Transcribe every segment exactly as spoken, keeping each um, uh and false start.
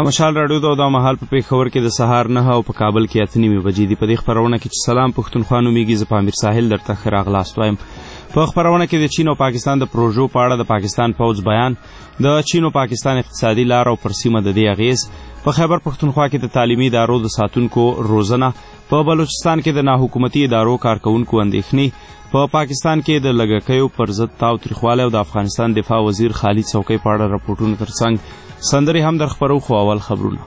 مشال راډیو ته دا مهال په پېښور کې د سهار نه او په کابل کې اته نیمې بجې دي. په دې خپرونه کې چې سلام پښتونخوا نومیږي، زه په امیر ساحل درته ښه راغلاست وایم. په خپرونه کې د چین او پاکستان د پروژو په اړه د پاکستان پوځ بیان، د چین او پاکستان اقتصادي لار او پر سیمه د دې اغیز، په خیبر پښتونخوا کې د تعلیمي ادارو د ساتونکو روزنه، په بلوچستان کې د ناحکومتي ادارو کارکونکو اندېښنې، په پا پاکستان کې د لږکیو پر ضد تاوتریخوالی او د افغانستان دفاع وزیر خالد څوکۍ په اړه راپورټونو ترڅنګ سندرې هم در خپرو. خو اول خبرونه.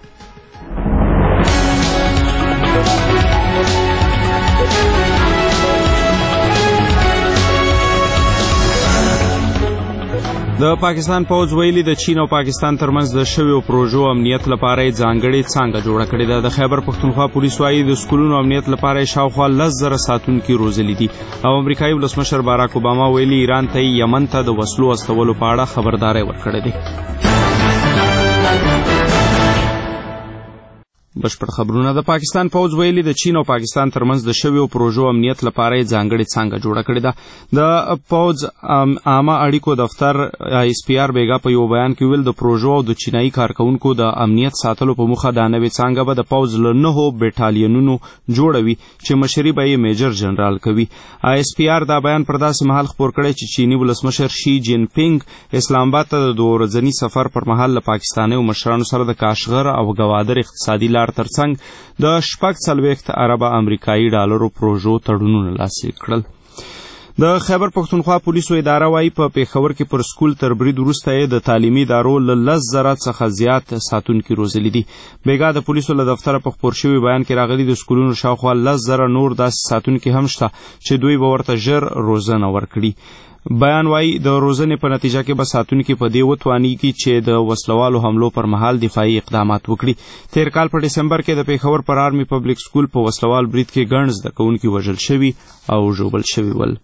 د پاکستان پوځ ویلي د چین او پاکستان ترمنځ د شویو پروژو امنیت لپاره ځانګړې څانګه جوړه کړې ده. د خیبر پښتونخوا پولیس وايي د سکولونو امنیت لپاره شاوخوا لس زره ساتونکي روزلي دي. او امریکایي ولسمشر باراک اوباما ویلي ایران ته یمن ته د وسلو استولو په اړه خبرداری ورکړی دی. بشپړ خبرونه. د پاکستان پوځ ویلي د چین او پاکستان ترمنځ د شویو پروژو امنیت لپاره ځانګړې څانګه جوړه کړې ده. د پوځ عامه اړیکو دفتر ایس پی آر بیګا په یو بیان کې ویل د پروژو او د چینایي کارکونکو د امنیت ساتلو په موخه دا نوې څانګه به د پوځ له نهو بټالینونو جوړوي چې مشري به یې میجر جنرال کوي. ایس پی آر دا بیان پر داسې مهال خپور کړی چې چینی ولسمشر شي جین پینګ اسلام آباد ته د دوه ورځني سفر پر مهال له پاکستاني مشرانو سره د کاشغر او ګوادر اقتصادي لار ترڅنګ د شپږ څلوېښت اربه امریکایي ډالرو پروژو تړونونه لاسلیک کړل. د خیبر پښتونخوا پولیسو اداره وايي په پېښور کې پر سکول تر برید وروسته یې د تعلیمي ادارو له لس زره څخه زیات ساتونکي روزلي دي. بیګا د پولیسو له دفتره په خپور شوي بیان کې راغلي د سکولونو شاوخوا لس زره نور داسې ساتونکي هم شته چې دوی به ورته ژر روزنه ورکړي. بیان وايي د روزنې په نتیجه کې به ساتونکي په دې وتوانیږي چې د وسلوالو حملو پر مهال دفاعي اقدامات وکړي. تیر کال په ډسمبر کې د پېښور پر آرمي پبلک سکول په وسلوال برید کې ګڼ زده کوونکي وژل شوي او ژوبل شوي ول.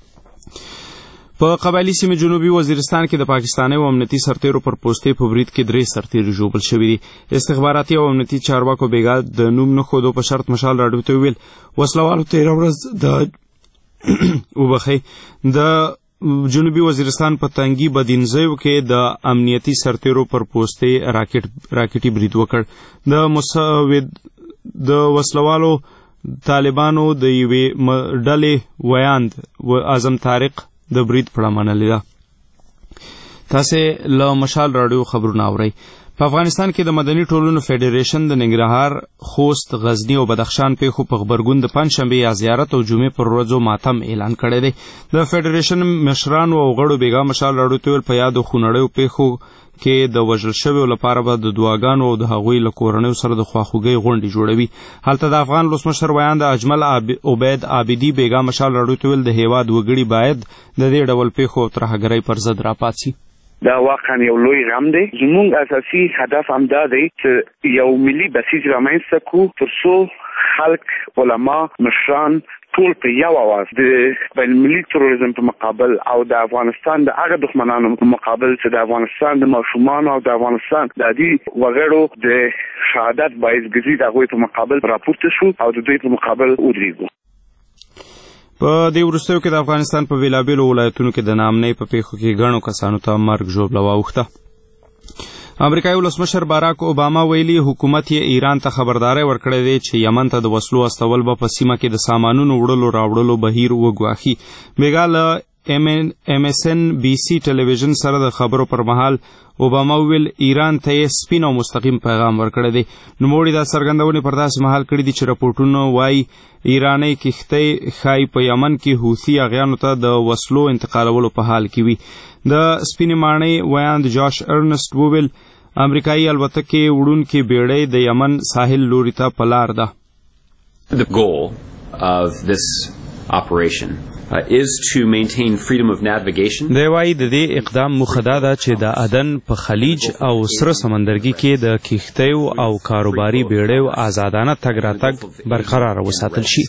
په قبایلي سیمې جنوبي وزیرستان کې د پاکستاني او امنیتي سرتیرو پر پوستې په برید کې درې سرتیري ژوبل شوي دي. استخباراتي او امنیتي چارواکو بیګا د نوم نه ښودو په شرط مشال راډیو ته ویل وسلوالو تېره ورځ د وبخئ د جنوبي وزیرستان په تنګي بدینځیو کې د امنیتي سرتیرو پر پوستې راکټ راکټي برید وکړ. د مساوید د وسلوالو طالبانو د یوې ډلې ویاند اعظم طارق د برید پړه منلې ده. تاسې له مشال راډیو خبرونه اورئ. په افغانستان کې د مدني ټولنو فیډریشن د ننګرهار، خوست، غزنی او بدخشان پیښو په غبرګون د پنجشنبې یا زیارت او جمعې پر ورځو ماتم اعلان کړی دی. د فیډریشن مشرانو او غړو بیګا مشال راډیو ته ویل په یادو خونړیو پیښو کې د وژل شویو لپاره به د دعاګانو او د هغوی له کورنیو سره د خواخوږۍ غونډې جوړوي. هلته د افغان ولسمشر ویاند اجمل عبید عابدي بیګا مشال راډیو ته ویل د هیواد وګړي باید د دې ډول پیښو او ترهګرۍ پر ضد راپاڅي. دا واقعا یو لوی غم دی. زموږ اساسي هدف هم دا دی چې یو ملي بسیج رامنځته کړو تر څو خلک، علما، مشران ټول په یو اواز د بین المللي تروریزم په مقابل او د افغانستان د هغه دښمنانو په مقابل چې د افغانستان د ماشومانو او د افغانستان د عادي وګړو د شهادت باعث ګرځي د هغوی په مقابل راپورته شو او د دوی په مقابل ودرېږو. په دې وروستیو کې د افغانستان په بېلابېلو ولایتونو کې د ناامنۍ په پیښو کې ګڼو کسانو ته مرګ ژوبله واوښته. امریکایي ولسمشر باراک اوباما ویلي حکومت یې ایران ته خبرداری ورکړی دی چې یمن ته د وسلو استول به په سیمه کې د سامانونو وړلو راوړلو بهیر وګواښي. بیګا له ایم ایس ان بي سي ټلویزیون سره د خبرو پر مهال اوباما ویل ایران ته یې سپین او مستقیم پیغام ورکړی دی. نوموړي دا څرګندونې پر داسې مهال کړي دي چې راپورټونه وایي ایرانۍ کښتۍ ښایي په یمن کې حوثي اغیانو ته د وسلو انتقالولو په حال کې وي. د سپینې ماڼۍ ویاند جاش ارنسټ وویل امریکایي الوتکې وړونکې بیړۍ د یمن ساحل لوري ته په لار ده. The goal of this operation Uh, is to maintain freedom of navigation. دی وايي د دې اقدام موخه دا ده چې د عدن په خلیج او سره سمندرګي کې د کښتیو او کاروباري بیړیو آزادانه تګ راتګ برقرار وساتل شي.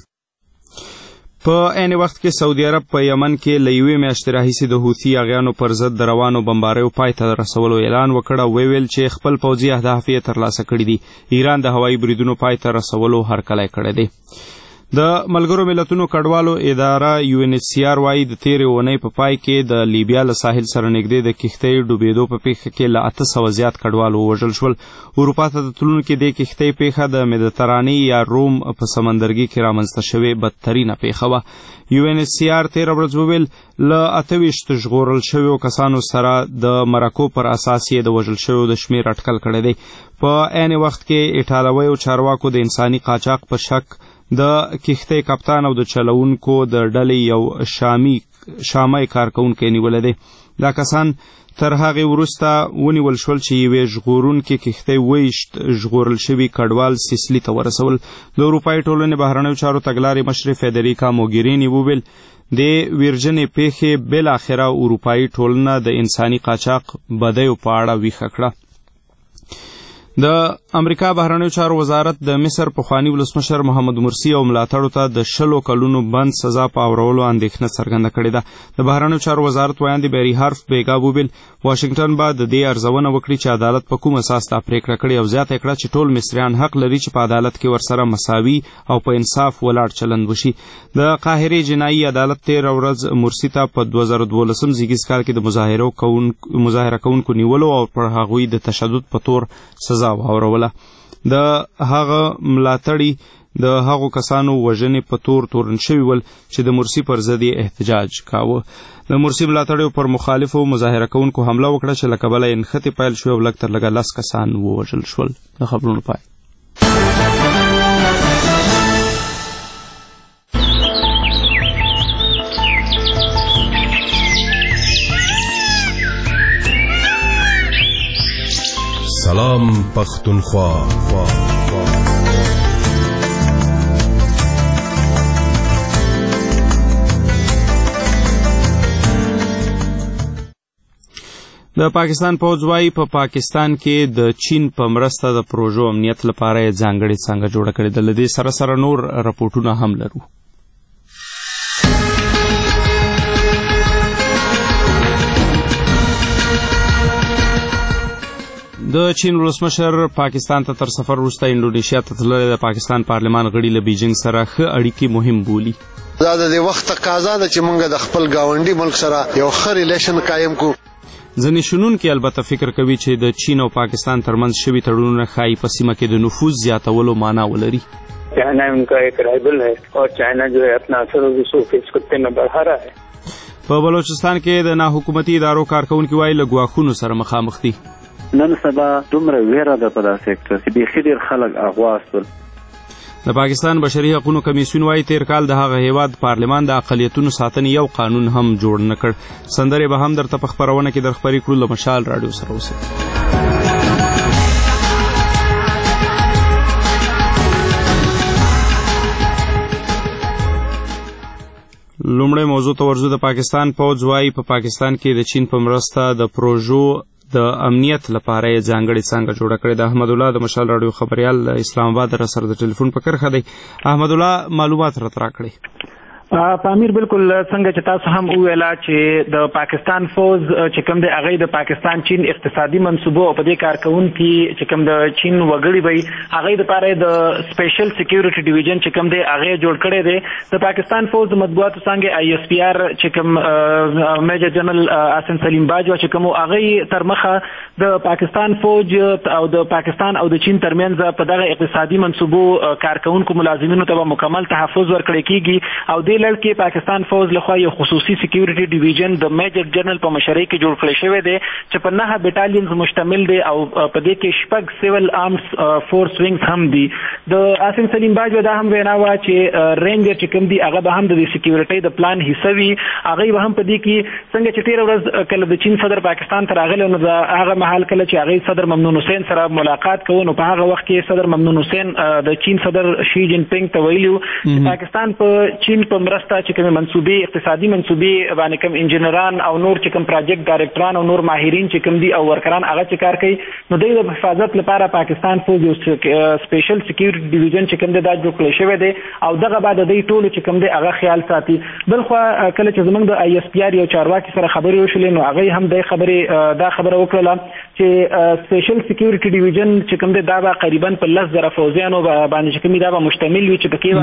په عین وخت کې سعودي عرب په یمن کې له یوې میاشتې راهیسې د حوثي اغیانو پر ضد د روانو بمباریو پای ته رسولو اعلان وکړ او ویل چې خپل پوځي اهداف یې ترلاسه کړي دي. ایران د هوایي بریدونو پای ته رسولو هرکلی کړی دی. د ملګرو ملتونو کډوالو اداره یو ان ایچ سی آر وايي د تیرې اونۍ په پای کې د لیبیا له ساحل سره نږدې د کښتۍ ډوبېدو په پیښه کې له اته سوه زیات کډوال ووژل شول. اروپا ته د تلونکو دې کښتۍ پیښه د مدیترانې یا روم په سمندرګي کې رامنځته شوې بدترینه پیښه وه. یو ان ایچ سی آر تېره ورځ وویل له اته ویشت ژغورل شویو کسانو سره د مرکو پر اساس یې د وژل شویو د شمېر اټکل کړی دی. په عین وخت کې ایټالویو چارواکو د انساني قاچاق په شک د کښتۍ کپتان او د چلوونکو د ډلې یو شامي شامي کارکونکی نیولی دی. دا کسان تر هغې وروسته ونیول شول چې یوې ژغورونکې کښتۍ ویشت ژغورل شوي کډوال سیسلي ته ورسول. د اروپایي ټولنې بهرنیو چارو تګلارې مشرې فیدریکا موګیریني وویل د ویرجنې پیښې بالاخره اروپایي ټولنه د انساني قاچاق بدیو په اړه ویښه کړه. د امریکا بهرنیو چارو وزارت د مصر پخواني ولسمشر محمد مرسي او ملاتړو ته د شلو کلونو بند سزا په اورولو اندېښنه څرګنده کړې ده. د بهرنیو چارو وزارت ویاندې بیري هارف بیګا وویل واشنګټن به د دې ارزونه وکړي چې عدالت په کوم اساس دا پریکړه کړې او زیاته کړه چې ټول مصریان حق لري چې په عدالت کې ورسره مساوي او په انصاف ولاړ چلند وشي. د قاهرې جنایي عدالت تېره ورځ مرسي ته په دوه زره دولسم زیږیز کال کې د مظاهره کوونکو نیولو او پر هغوی د تشدد په تور سزا واوروله. د هغه ملاتړي د هغو کسانو وژنې په تور تورن شوي ول چې د مرسي پر ضد یې احتجاج کاوه. د مرسي ملاتړیو پر مخالفو مظاهره کوونکو حمله وکړه چې له کبله یې نښتې پیل شوې او لږ تر لږه لس کسان ووژل شول. د خبرونو پای. سلام پختونخوا. د پاکستان پوځ وايي په پاکستان کې د چین په مرسته د پروژو امنیت لپاره یې ځانګړې څانګه جوړه کړې ده. له دې سره سره نور رپورټونه هم لرو. د چین ولسمشر پاکستان ته تر سفر وروسته انډونیشیا ته تللی. د پاکستان پارلمان غړي له بیجینګ سره ښه اړیکې مهم بولي. دا د دې وخت تقاضا ده چې موږ د خپل ګاونډي ملک سره یو ښه ریلیشن قایم کړو. ځینې شنونکي البته فکر کوي چې د چین او پاکستان ترمنځ شوي تړونونه ښایي په سیمه کې د نفوذ زیاتولو معنا ولري. چائنا ان کا ایک رائبل ہے اور چائنا جو ہے اپنا اثر و رسوخ اس خطے میں بڑھا رہا ہے. په بلوچستان کې د ناحکومتي ادارو کارکونکي وایي له ګواښونو سره مخامخ دي. نن سبا دومره ویره ده په داسې سیکټر کې بیخي ډېر خلک اغوا شول. د پاکستان بشري حقوقو کمیسیون وايي تیر کال د هغه هیواد پارلمان د اقلیتونو ساتنې یو قانون هم جوړ نه کړ. سندرې به هم درته په خپرونه کې در خپرې کړو. له مشال راډیو سره اوسئ. لومړی موضوع ته ورځو. د پاکستان پوځ وايي په پاکستان کې د چین په مرسته د پروژو د امنیت لپاره یې ځانګړې څانګه جوړه کړې ده. احمد الله د مشال راډیو خبریال اسلام آباد را سره د ټلیفون په کرښه دی. احمد الله معلومات راته راکړئ. پامیر بالکل څنګه چې تاسو هم وویلا چې د پاکستان فوج چې کوم دی هغه د پاکستان چین اقتصادي منصوبو او په دې کارکونکو چې کوم د چین وګړي وي هغه د لپاره د سپیشل سکیورټي ډیویژن چې کوم دی هغه جوړ کړی دی. د پاکستان فوج د مطبوعاتو څنګه آی اس پی آر چې کوم میجر جنرال حسن سلیم باجوا چې کوم هغه تر مخه د پاکستان فوج او د پاکستان او د چین ترمنځ په دغه اقتصادي منصوبو کارکونکو ملازمینو ته مکمل تحفظ ورکړی کیږي او د لړ پاکستان فوج لخوا یو خصوصي سکیورټي ډیویژن د میجر جنرال په مشرۍ کې جوړ کړی شوی دی چې په نهه بټالینز مشتمل دی او په دې کې شپږ سیول آرمز فورس وینګز هم دي. د حسن سلیم باجوا دا هم وینا وه چې رینجر چې کوم دي هغه به هم د سکیورټۍ د پلان حصه وي. هغه به هم په دې کې څنګه چې تېره ورځ کله د چین صدر پاکستان ته راغلی نو د هغه مهال کله چې هغې صدر ممنون حسین سره ملاقات کوو نو په هغه وخت کې صدر ممنون حسین د چین صدر شي جین پینګ ته ویلي وو چې پاکستان په چین په مرسته چې کوم منصوبې اقتصادي منصوبې باندې کوم انجینران او نور چې کوم پروجیکټ ډایرکټران او نور ماهرین چې کوم دي او ورکران هغه چې کار کوي نو دوی د حفاظت لپاره پاکستان فوج یو سپیشل سکیورټي ډیویژن چې کوم دی دا جوړ کړی شوی دی او دغه بعد دوی ټول چې کوم دی هغه خیال ساتي. بلخوا کله چې زمونږ د آی اس پی آر یو چارواکي سره خبرې وشولې نو هغه هم د خبرې دا خبره وکړه چې سپیشل سکیورټي ډیویژن چې کوم دی دا به قریبا په لس زره فوجیانو باندې چې کوم دا به مشتمل وي چې پکې به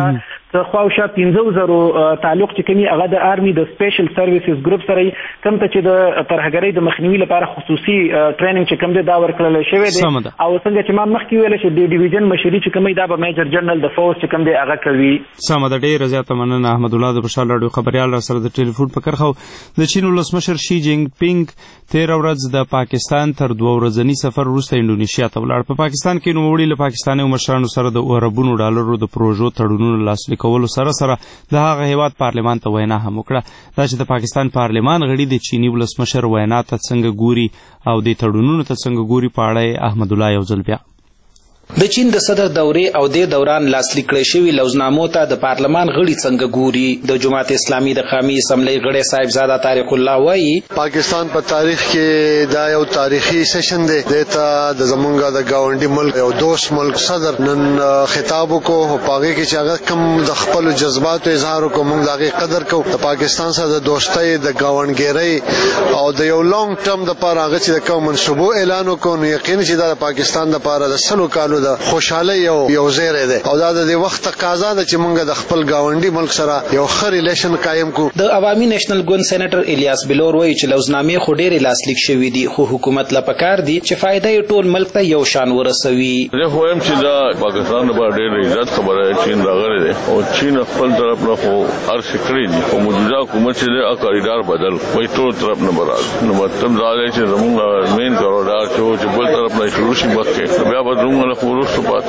څه خواوشا پنځه زره تعلق چې کومي هغه د آرمي د سپیشل سرویسز ګروپ سره کوم ته چې د ترهګرۍ د مخنیوي لپاره خصوصي ټریننګ چې کوم دی دا ورکړل شوی دی او څنګه چې ما مخکې ویل چې د ډیویژن مشري چې کومي دا به میجر جنرال د فورس چې کوم دی هغه کوي. سمه ده، ډېره زیاته مننه احمد الله د بشار راډیو خبريال را سره د ټلیفون په کرخو. د چین ولسمشر شي جینګ پینګ تیر ورځ د پاکستان تر دوه ورځنی سفر وروسته انډونیشیا ته ولاړ. په پاکستان کې نوموړي له پاکستاني مشرانو سره د اربونو ډالرو د پروژو تړونونو لاسلیک کولو سره سره د هغه هیواد پارلمان ته وینا هم وکړه. دا چې د پاکستان پارلمان غړي د چینی ولسمشر وینا ته څنګه ګوري او د تړونونو ته څنګه ګوري په اړه احمد الله یو ځل بیا د چین د صدر دورې او د دوران لاسلیک کړی شوی لوزنامو ته د پارلمان غړي څنګه ګوري. د جماعت اسلامي د قومي اسمبلی غړي صاحبزاده طارق الله وایي پاکستان په تاریخ کې دا یو تاریخي سیشن دی دته د زمونږ د گاونډي ملک یو دوست ملک صدر نن خطاب کو پاګه کې چې هغه کم د خپل جذباتو اظهار کو موږ دغه قدر کو. د پاکستان سره د دوستۍ د گاونډګرۍ او د یو لانګ ټرم د پاره هغه چې د کوم منصوبو اعلان وکړو نو یقین چې د پاکستان د پاره د سلو کالو د خوشاله یو یو زیری ده او دا د وخت تقاضا ده چې موږ د خپل گاونډي ملک سره یو ښه ریلیشن قائم کو. د عوامي نېشنل ګوند سېنیټر الیاس بلور وایي چې لوزنامې خو ډېرې لاسلیک شوي دي خو حکومت لا پکار دي چې فائدہ یې ټول ملک ته یو شان ورسوي. زه خو هم چې دا پاکستان په ډېر عزت خبره چین راغلی دی او چین خپل طرف نه خو هر څه کړی دي او موجوده حکومت چې د کاریډار بدل وایي ټول طرف نه برابر نو مطلب دا دی چې زموږ مین کاریډار چې بل طرف نه شروع شي مخکې بیا به زموږ له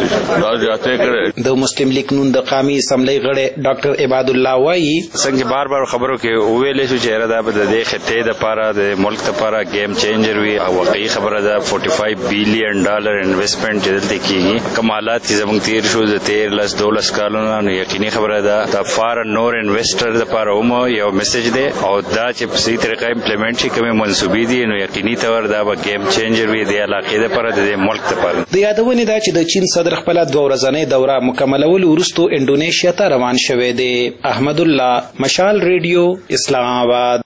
د مسلم لیگ نون د قومي اسمبلی غړي ډاکټر عباد الله وایي څنګه بار بار خبرو کې ویلې شو چې را د دې خطې د پاره د ملک لپاره گیم چینجر وي او واقعي خبره ده پنځه بیلیون ډالر انویسټمنټ چې دلته کیږي کمالات چې زموږ تیر شو د تیر لس دولس کالونو نو یقیني خبره ده د فارن نور انویسټر لپاره هم یو میسج دی او دا چې په صحیح طریقه امپلیمنټ شي کومه منسوبې دي نو یقیني تور دا به گیم چینجر وي د علاقې لپاره د ملک لپاره. د یادونه ده چې د چین صدر خپل دوه ورځنۍ دوره مکملول وروسته انډونیشیا ته روان شوی دی. احمد الله مشال ریډیو اسلام آباد.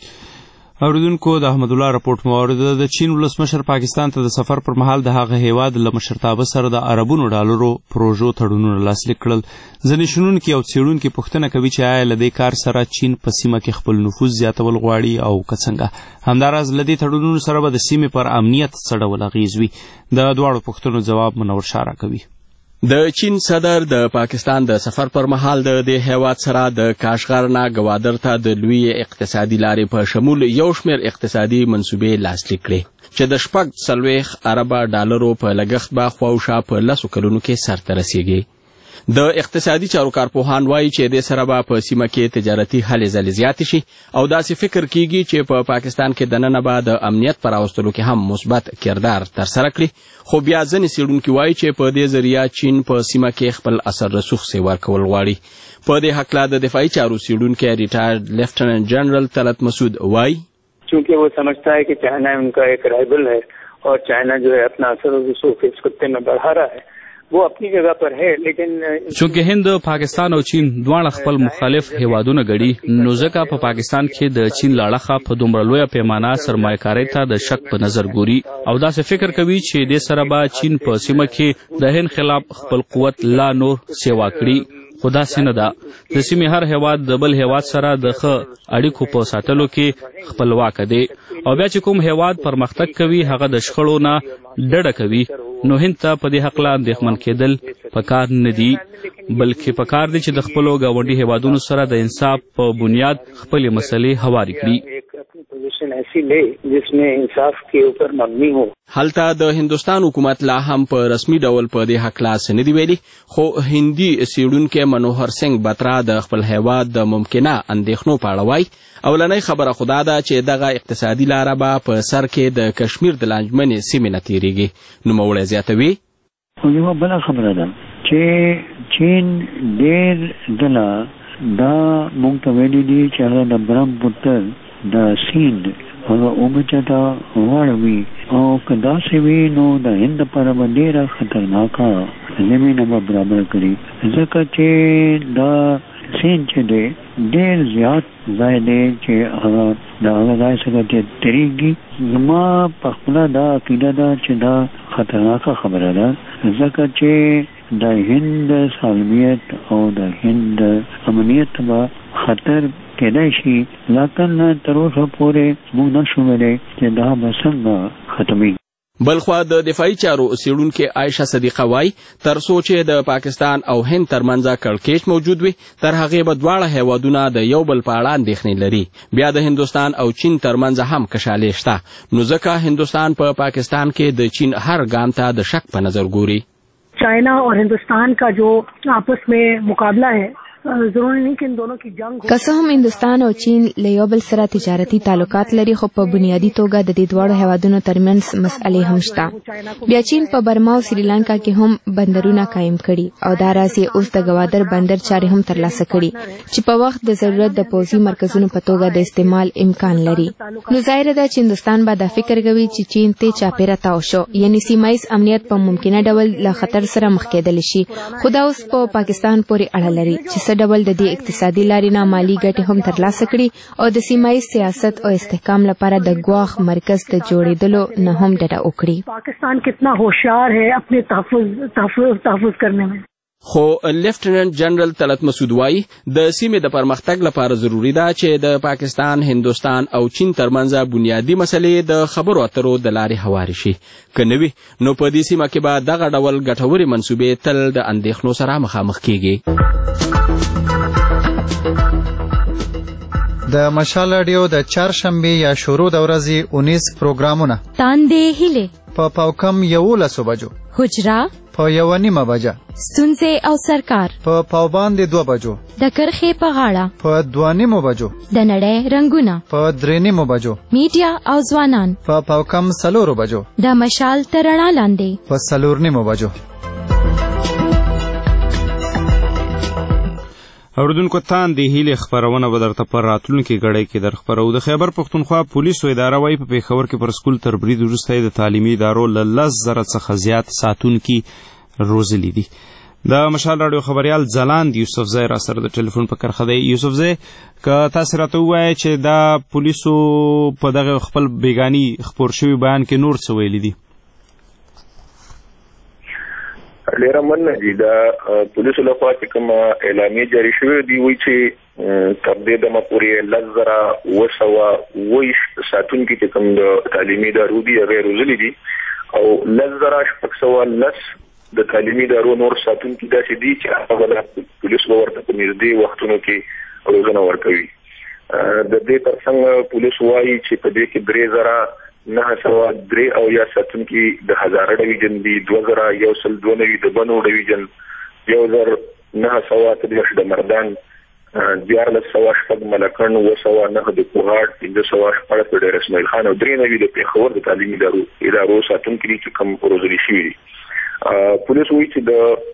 اوریدونکو د احمد الله رپورټ مورد د چین ولسمشر پاکستان ته د سفر پر مهال د هغه هیواد له مشرتابه سره د اربونو ډالرو پروژو تړونونه لاسلیک کړل. ځینې شنونکي او څېړونکي پوښتنه کوي چې آیا له دې کار سره چین په سیمه کې خپل نفوذ زیاتول غواړي او که څنګه. همداراز له دې تړونونو سره به د سیمې پر امنیت څه ډول اغېز وي. د دواړو پوښتنو جواب منور شاه راکوي. د چین صدر د پاکستان د سفر پر مهال د دې هیواد سره د کاشغر نه ګوادر ته د لوی اقتصادي لارې په شمول یو شمېر اقتصادي منصوبې لاسلیک کړې چې د شپږ څلوېښت اربه ډالرو په لګښت به خواوشا په لسو کلونو کې سرته رسیږي. د اقتصادي چارو کارپوهان وایي چې د سره به په سیمه کې تجارتي هلې ځلې زیاتې شي او داسې فکر کیږي چې په پاکستان کې دننه به د امنیت پر راوستلو کې هم مثبت کردار ترسره کړي. خو بیا ځینې څېړونکي وایي چې په دې ذریعه چین په سیمه کې خپل اثر رسوخ سیور کول غواړي. په دې هکله د دفاعي چارو څېړونکی ریټایرډ لیفټننټ جنرل طلعت مسعود وایي چونکہ وہ سمجھتا ہے کہ چائنا ان کا ایک رائبل ہے اور چائنا جو ہے اپنا اثر و رسوخ اس خطے میں بڑھا رہا ہے وہ اپنی جگہ پر ہے لیکن چونکه هند پاکستان او چین دواړه خپل مخالف هیوادونه غړي نو ځکه په پاکستان کې د چین لاړخه په دومره لویه پیمانه سرمایه‌کارۍ ته د شک په نظر ګوري او داسې فکر کوي چې د سره به چین په سیمه کې د هند خلاف خپل قوت لا نور سیوا کړي. خدا سینه ده د سیمې هر هیواد د بل هیواد سره د ښه اړیکو په ساتلو کې خپلواک دی او بیا چې کوم هیواد پرمختګ کوي هغه د شخړو نه ډډه کوي نو هند ته په دې حقله اندېښمن کېدل پکار نه دي بلکې پکار دي چې د خپلو ګاونډي هیوادونو سره د انصاف په بنیاد خپلې مسلې هوارې کړي. ایسی لے جس میں انصاف کے اوپر مبنی ہو. هلته د هندوستان حکومت لا هم په رسمي ډول په دې حق لاس نه دی ویلي خو هندي څېړونکی منوهر سنگ بترا د خپل هیواد د ممکنه اندېښنو په اړه وایي اولنۍ خبره خدا ده چې دغه اقتصادي لاره به په سر کې د کشمیر د لانجمنې سیمې نه تېرېږي. نوموړی زیاتوي یوه بله خبره ده چې چین ډېر ځله دا موږ ته ویلي دي چې هغه د برهمپوتر د سیند هغه اوبه چاته غواړوي او که داسې وي نو د هند لپاره به ډېره خطرناکه زمینه به برابر کړي ځکه چې دا سیند چې دی ډېر زیات ځای دی چې هغه د هغه ځای څخه چې تېرېږي. زما په خپله دا عقیده ده چې دا خطرناکه خبره ده ځکه چې د هند سالمیت او د هند امنیت به خطر کېدای شي، لکن تر اوسه پورې موږ نشو ویلی چې دا به څنګه ختمېږي. بلخوا د دفاعي چارو څېړونکې عایشه صدیقه وایي تر څو چې د پاکستان او هند ترمنځ کړکېچ موجود وي تر هغې به دواړه هیوادونه د یو بل په اړه اندېښنې لري. بیا د هندوستان او چین ترمنځ هم کشالې شته، نو ځکه هندوستان په پا پاکستان کې د چین هر ګام ته د شک په نظر ګوري. China और हिंदुस्तान का जो आपस में मुकाबला है ضروري نه کې دوه کې جنگ که څه هم هندوستان او چین له یو بل سره تجارتي تعلقات لري، خو په بنیادی توګه د دې دواړو هیوادونو ترمنځ مسئلې هم شته. بیا چین په برما او سریلانکا کې هم بندرونه قائم کړي او دا راځي اوس د گوادر بندر چارې هم ترلاسه کړي چې په وخت د ضرورت د پوځي مرکزونو په توګه د استعمال امکان لري. نو ظاهر ده چې هندوستان به دا فکر کوي چې چین ته چاپیره تاو شو، یعنی سیمایي امنیت په ممکنه ډول له خطر سره مخ کېدل شي. خو دا اوس په پاکستان پورې اړه لري چې څه ډول د دې اقتصادي لارې نه مالي ګټې هم ترلاسه کړي او د سیمایي سیاست او استحکام لپاره د ګواښ مرکز ته جوړېدلو نه هم ډډه وکړي. پاکستان کتنا ہوشیار ہے اپنے تحفظ تحفظ تحفظ کرنے میں. خو لیفټیننټ جنرال طلعت مسعود وایي د سیمې د پرمختګ لپاره ضروری ده چې د پاکستان، هندوستان او چین ترمنځ بنیادی مسلې د خبرو اترو د لارې هوارې شي. که نه وي نو په دې سیمه کې به دغه ډول ګټورې منصوبې تل د اندېښنو سره مخامخ کیږي. د مشال رادیو د چهارشنبې یا شروع د ورځې اونیس پروګرامونه تاندې هیله په پاوکم یولسو بجو، حجرا په یو نیمه بجه، ستونزې او سرکار په پاوباندې دوه بجو، د کرښې په غاړه په دوه نیمو بجو، د نړۍ رنګونه په درې نیمو بجو، میډیا او ځوانان په پاوکم څلورو بجو، د مشال تر رڼا لاندې په څلور نیمو بجو. اوردونکو تاندې هیلې خبرونه به درته پر راتلونکي غړی کې در خبرو. د خیبر پښتونخوا پولیسو اداره وايي په پېښور کې پر سکول تر برید وروسته د تعلیمي ادارو له لس زره څخه زیات ساتونکي روزلي دي. د مشال راډیو خبریال ځلاند یوسفزی را سره د ټلیفون په کرښه دی. یوسفزی، که تاسو راته ووایئ چې دا پولیسو په دغه خپل بیګاني خپور شوي بیان کې نور څه ویلي دي؟ ډیره مننه دي. د پولیسو لخوا چې کومه اعلامیه جاري شوې دي وایي چې تر دې دمه پورې لس زره اوه سوه اوویشت ساتونکي چې کوم د تعلیمي ادارو دي هغه روزلي دي او لس زره شپږ سوه لس د تعلیمي ادارو نور ساتونکي داسې دي چې هغه د پولیسو به ورته په نږدې وختونو کې روزنه ورکوي. د دې ترڅنګ پولیسو وایي چې په دې کې درې زره نه سوه درې او یا ساتونکي د هزاره ډویژن دي، دوه زره یو سل دوه نوي د بنو ډویژن، یو زر نه سوه اته دېرش د مردان، دیارلس سوه شپږ ملکن، اووه سوه نهه د کوهاټ، پنځه سوه شپاړس د ډیر اسماعیل خان او درې نوي د پېښور د تعلیمي ادارو ادارو ساتونکي دي چې کوم روزلي شوي دي. پولیس وایي چې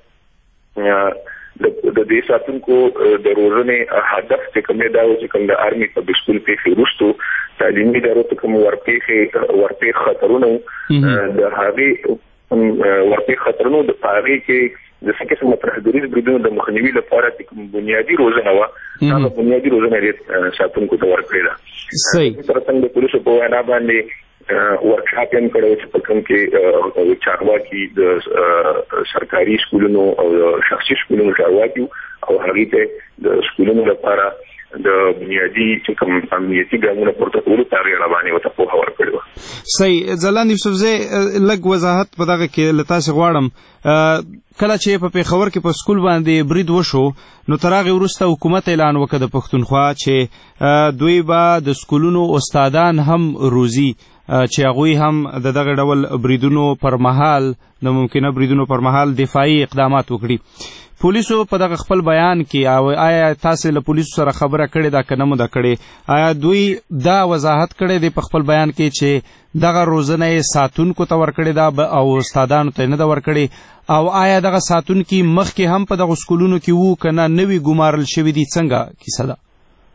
د د دې ساتونکو د روزنې هدف چې کوم دا و چې کوم د آرمي په سکول پیښې وروستو تعلیمي ادارو ته کوم ورپېښې ورپېښ خطرونه د هغې ورپېښ خطرونو د هغې کې د څه قسم ترهګریز بریدونو د مخنیوي لپاره چې کوم بنیادي روزنه وه هغه بنیادي روزنه دې ساتونکو ته ورکړې ده. ترڅنګ د پولیسو په وینا باندې ورکشاپ هم کړی چې په کوم کې چارواکي د سرکاري سکولونو او شخصي سکولونو چارواکي او هغې ته د سکولونو لپاره د بنیادي چې کوم امنیتي ګامونه پورته کولو په هغې اړه باندې ورته پوهه ورکړې وه. صحیح. ځلاند یوسفزی، لږ وضاحت په دغه کې له تاسې غواړم. کله چې په پېښور کې په سکول باندې برید وشو نو تر هغې وروسته حکومت اعلان وکړ د پښتونخوا چې دوی به د سکولونو استادان هم روزي چې هغوی هم د دغه ډول بریدونو پر مهال د ممکنه بریدونو پر مهال دفاعي اقدامات وکړي. پولیسو په دغه خپل بیان کې او آیا تاسې له پولیسو سره خبره کړې ده که نه مو ده کړې؟ آیا دوی دا وضاحت کړی دی په خپل بیان کې چې دغه روزنه یې ساتونکو ته ورکړې ده او استادانو ته نه ده ورکړې؟ او آیا دغه ساتونکي مخکې هم په دغه سکولونو کې وو که نه نوي ګمارل شوي دي؟ څنګه کیسه ده؟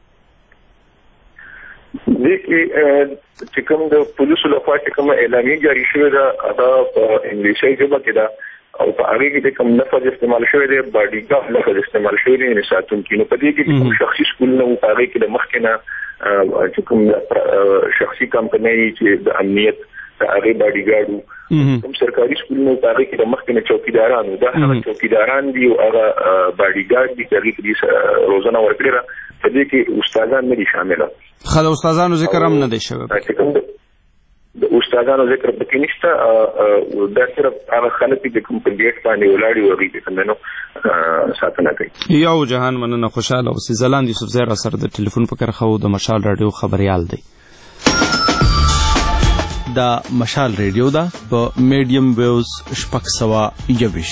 دې کې چې کوم د پولیسو لخوا چې کومه اعلامیه جاري شوې ده هغه په انګلیسي ژبه کې ده او په هغې کې چې کوم لفظ استعمال شوی دی باډي ګارډ لفظ استعمال شوی دی یعنې ساتونکي. نو په دې کې چې کوم شخصي سکولونه وو په هغې کې د مخکې نه چې کوم شخصي کمپنۍ چې د امنیت د هغې باډي ګارډ وو کوم سرکاري سکولونو په هغه کې د مخکنه چوکیدارانو دا هغه چوکیداران دي او هغه باډي ګارد دي چې دې روزانه ورکړي په دې کې استادان نه دي شامل. خو د استادانو ذکر هم نه دی شوی. د استادانو ذکر پکې نشته، دا صرف هغه خلک دي کوم په ګیټ باندې ولاړ وي او دې څنګه ساتنه کوي. یو جهان مننه خوشاله اوسئ. زلاند یوسف زیر سره د ټلیفون په کرخه د مشال رادیو خبريال دی. دا مشال ریډیو دا په میډیم ویوز شپږ سوه یویش.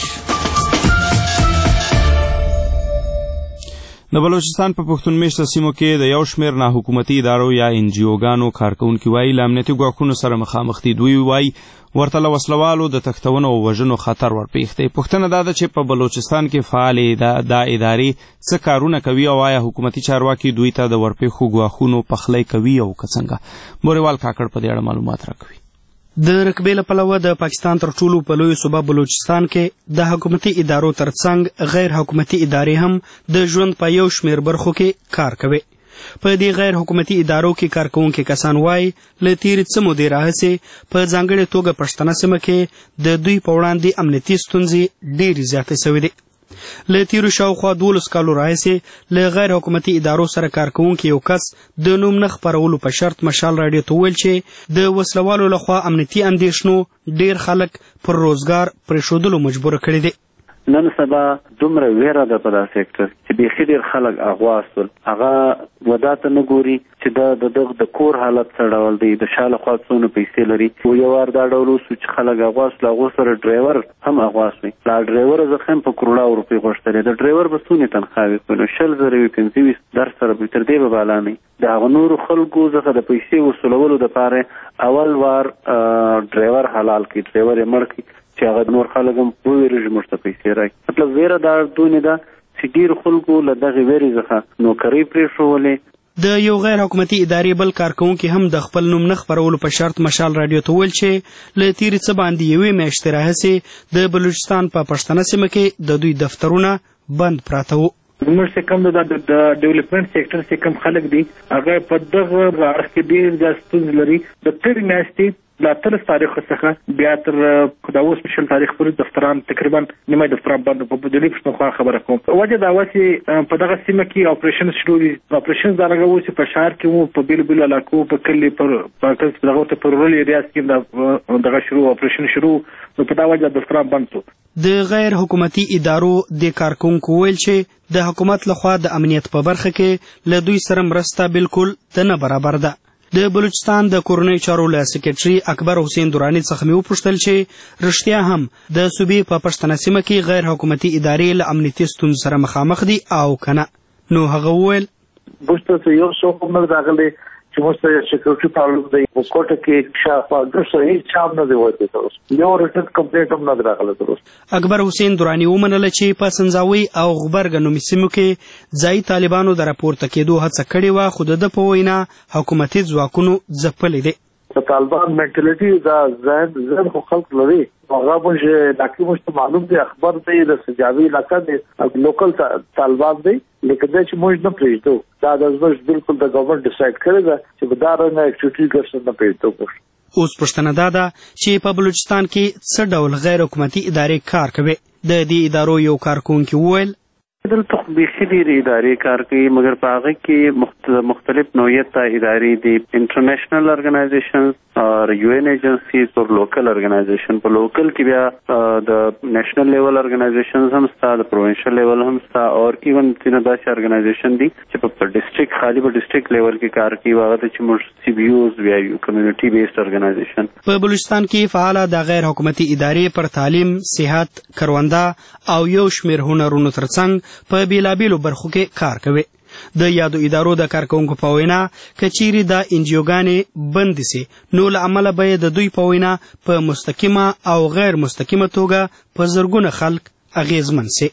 د بلوچستان په پښتون میشته سیمو کې د یو شمېر ناحکومتي ادارو یا ان جی اوګانو کارکونکي وایي له امنیتي ګواښونو سره مخامخ دي. دوی وایي ورته له وسلوالو د تښتونو او وژنو خطر ورپېښ دی. پوښتنه دا ده چې په بلوچستان کې فعالې دا ادارې څه کارونه کوي او آیا حکومتي چارواکي دوی ته د ورپېښو ګواښونو پخلی کوي او که څنګه؟ بوريوال کاکړ په دې اړه معلومات راکوي. د رقبې له پلوه د پاکستان تر ټولو په لوی صوبه بلوچستان کې د حکومتي ادارو ترڅنګ غیر حکومتي ادارې هم د ژوند په یو شمېر برخو کې کار کوي. په دې غیر حکومتي ادارو کې کارکوونکي کسان وایي له تېرې څه مودې راهیسې په ځانګړې توګه پښتنه سیمه کې د دوی په وړاندې امنیتي ستونزې ډېرې زیاتې سوې دي. له تېرو شاوخوا دولس کالو راهیسې له غیر حکومتي ادارو سره کارکوونکي یو کس د نوم نه خپرولو په شرط مشال راډیو ته وویل چې د وسلوالو لخوا امنیتي اندېښنو ډېر خلک پر روزګار پرېښودلو مجبوره کړي دي. نن سبا دومره ویره ده په دا سیکټر چې بیخي ډېر خلک اغوا سول. هغه ودا ته نه ګوري چې دا د دغه د کور حالت څه ډول دی، د شا لخوا څونه پیسې لري. خو یو وار دا ډول وسو چې خلک اغوا سول، هغو سره ډرایور هم اغوا سوی. لا ډرایور زه هم په کروڑه روپۍ غوښتلې. د ډرایور به څونې تنخواوې کوي؟ نو شل زره وي، پنځه ویشت در سره به تر دې به بالا نه وي. د هغه نورو خلکو څخه د پیسې وصولولو دپاره اول وار ډرایور حلال کړي، ډرایور یې مړ کړي چې هغه نور خلک هم وویرېږي موږ ته پیسې راکړي. مطلب ویره دا دونې ده چې ډېرو خلکو له دغې ویرې څخه نوکرۍ پرېښولې. د یو غیر حکومتي ادارې بل کارکوونکي هم د خپل نوم نه خپرولو په شرط مشال راډیو ته وویل چې له تېرې څه باندې یوې میاشتې راهیسې د بلوچستان په پښتنه سیمه کې د دوی دفترونه بند پراته وو. زموږ چې کوم د ډیولپمنټ سیکټر چې کوم خلک دي هغه په دغه اړخ کې ډېر زیات ستونزې لري. د تېرې میاشتې له اتلس تاریخ څخه بیا تر دا اوس شل تاریخ پورې دفتران تقریبا نیمه دفتران بند په بدلې پښتونخوا خبره کوم. وجه دا وه چې په دغه سیمه کې اپریشن شروع دي. اپریشن دا لګه و چې په ښار کې مو په بیلو بیلو علاقو په کلي پر دغه ورته په رورل ایریاز کې دغه شروع اپریشن شروع نو په دا وجه دفتران بند شو. د غیر حکومتي ادارو د کارکوونکو ویل چې د حکومت لخوا د امنیت په برخه کې له دوی سره مرسته بالکل د نه برابر ده. د بلوچستان د کورنۍ چارو له سکرټري اکبر حسین دراني څخه مې وپوښتل چې رښتیا هم د صوبې په پښتنه سیمه کې غیر حکومتي ادارې له امنیتي ستونزو سره مخامخ دي او که نه. نو هغه وویل موږ ته یو څوک هم نه راغلی چې موږ ته سکرټري پرابلم دی. په کوټه کې شاوخوا ګرځو هېڅ چا هم نه دی وتی تر اوسه. یو ریټن کمپلیټ هم نه دی راغلی تر اوسه. اکبر حسین دراني ومنله چې په سنځاوۍ او غبرګه نومي سیمو کې ځایي طالبانو د راپورته کېدو هڅه کړې وه، خو د ده په وینا حکومتي ځواکونو ځپلې دی. د طالبان منټلیټي دا ذهن ذهن خو خلق لري. هغه موږ علاقې موږ ته معلوم دی، اخبار دی د سجاوي علاقه دی، لوکل طالبان دی، لیکن دا چې موږ نه پرېږدو. دا د زموږ بالکل د ګورنمنټ ډیسایډ کړی ده چې په دا رنګه اکټیویټي ګرځن نه پرېږدو. اوس پوښتنه دا ده چې په بلوچستان کې څه ډول غیر حکومتي ادارې کار کوي. د دې ادارو یو کارکوونکي وویل دلته بیخي ډېرې ادارې کار کوي، مګر په هغه کې مختلف نوعیت ادارې دي. انټرنیشنل ارګنایزیشنز اور یو این ایجنسیز اور لوکل ارګنایزیشن. په لوکل کې بیا د نیشنل لیول ارګنایزیشنز هم شته، د پروونشل لیول هم شته، اور ایون ځینې داسې ارګنایزیشن دي چې په ډسټرکټ خالي په ډسټرکټ لیول کې کار کوي. هغه ته چې موږ سی بي اوز وایو، کمیونټي بیسډ ارګنایزیشن. په بلوچستان کې فعاله د غیر حکومتي ادارې پر تعلیم، صحت، کرونده او یو شمېر هنرونو ترڅنګ په بیلابیلو برخو کې کار کوي. د یادو ادارو د کارکوونکو په وینا که چیرې دا انجیوګانې بندې سي نو له امله به یې د دوی په وینا په مستقیمه او غیر مستقیمه توګه په زرګونه خلک اغیزمن سي.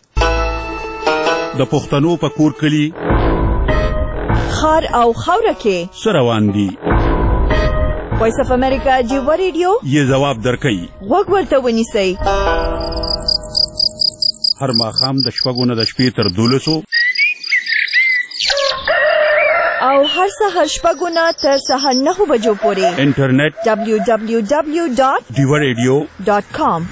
د پښتنو په کور کلي خار او خاوره کې څه روان دي؟ وایس اف امریکا جیوا ریډیو یې ځواب درکوي. غوږ ورته ونیسئ. هر ماښام د شپږو نه د شپې تر دولسو او هر سهار شپږو نه تر سهار نهو بجو پورې انټرنیټ دبلیو دبلیو دبلیو ډاٹ ډیوا ریډیو ډاٹ کام.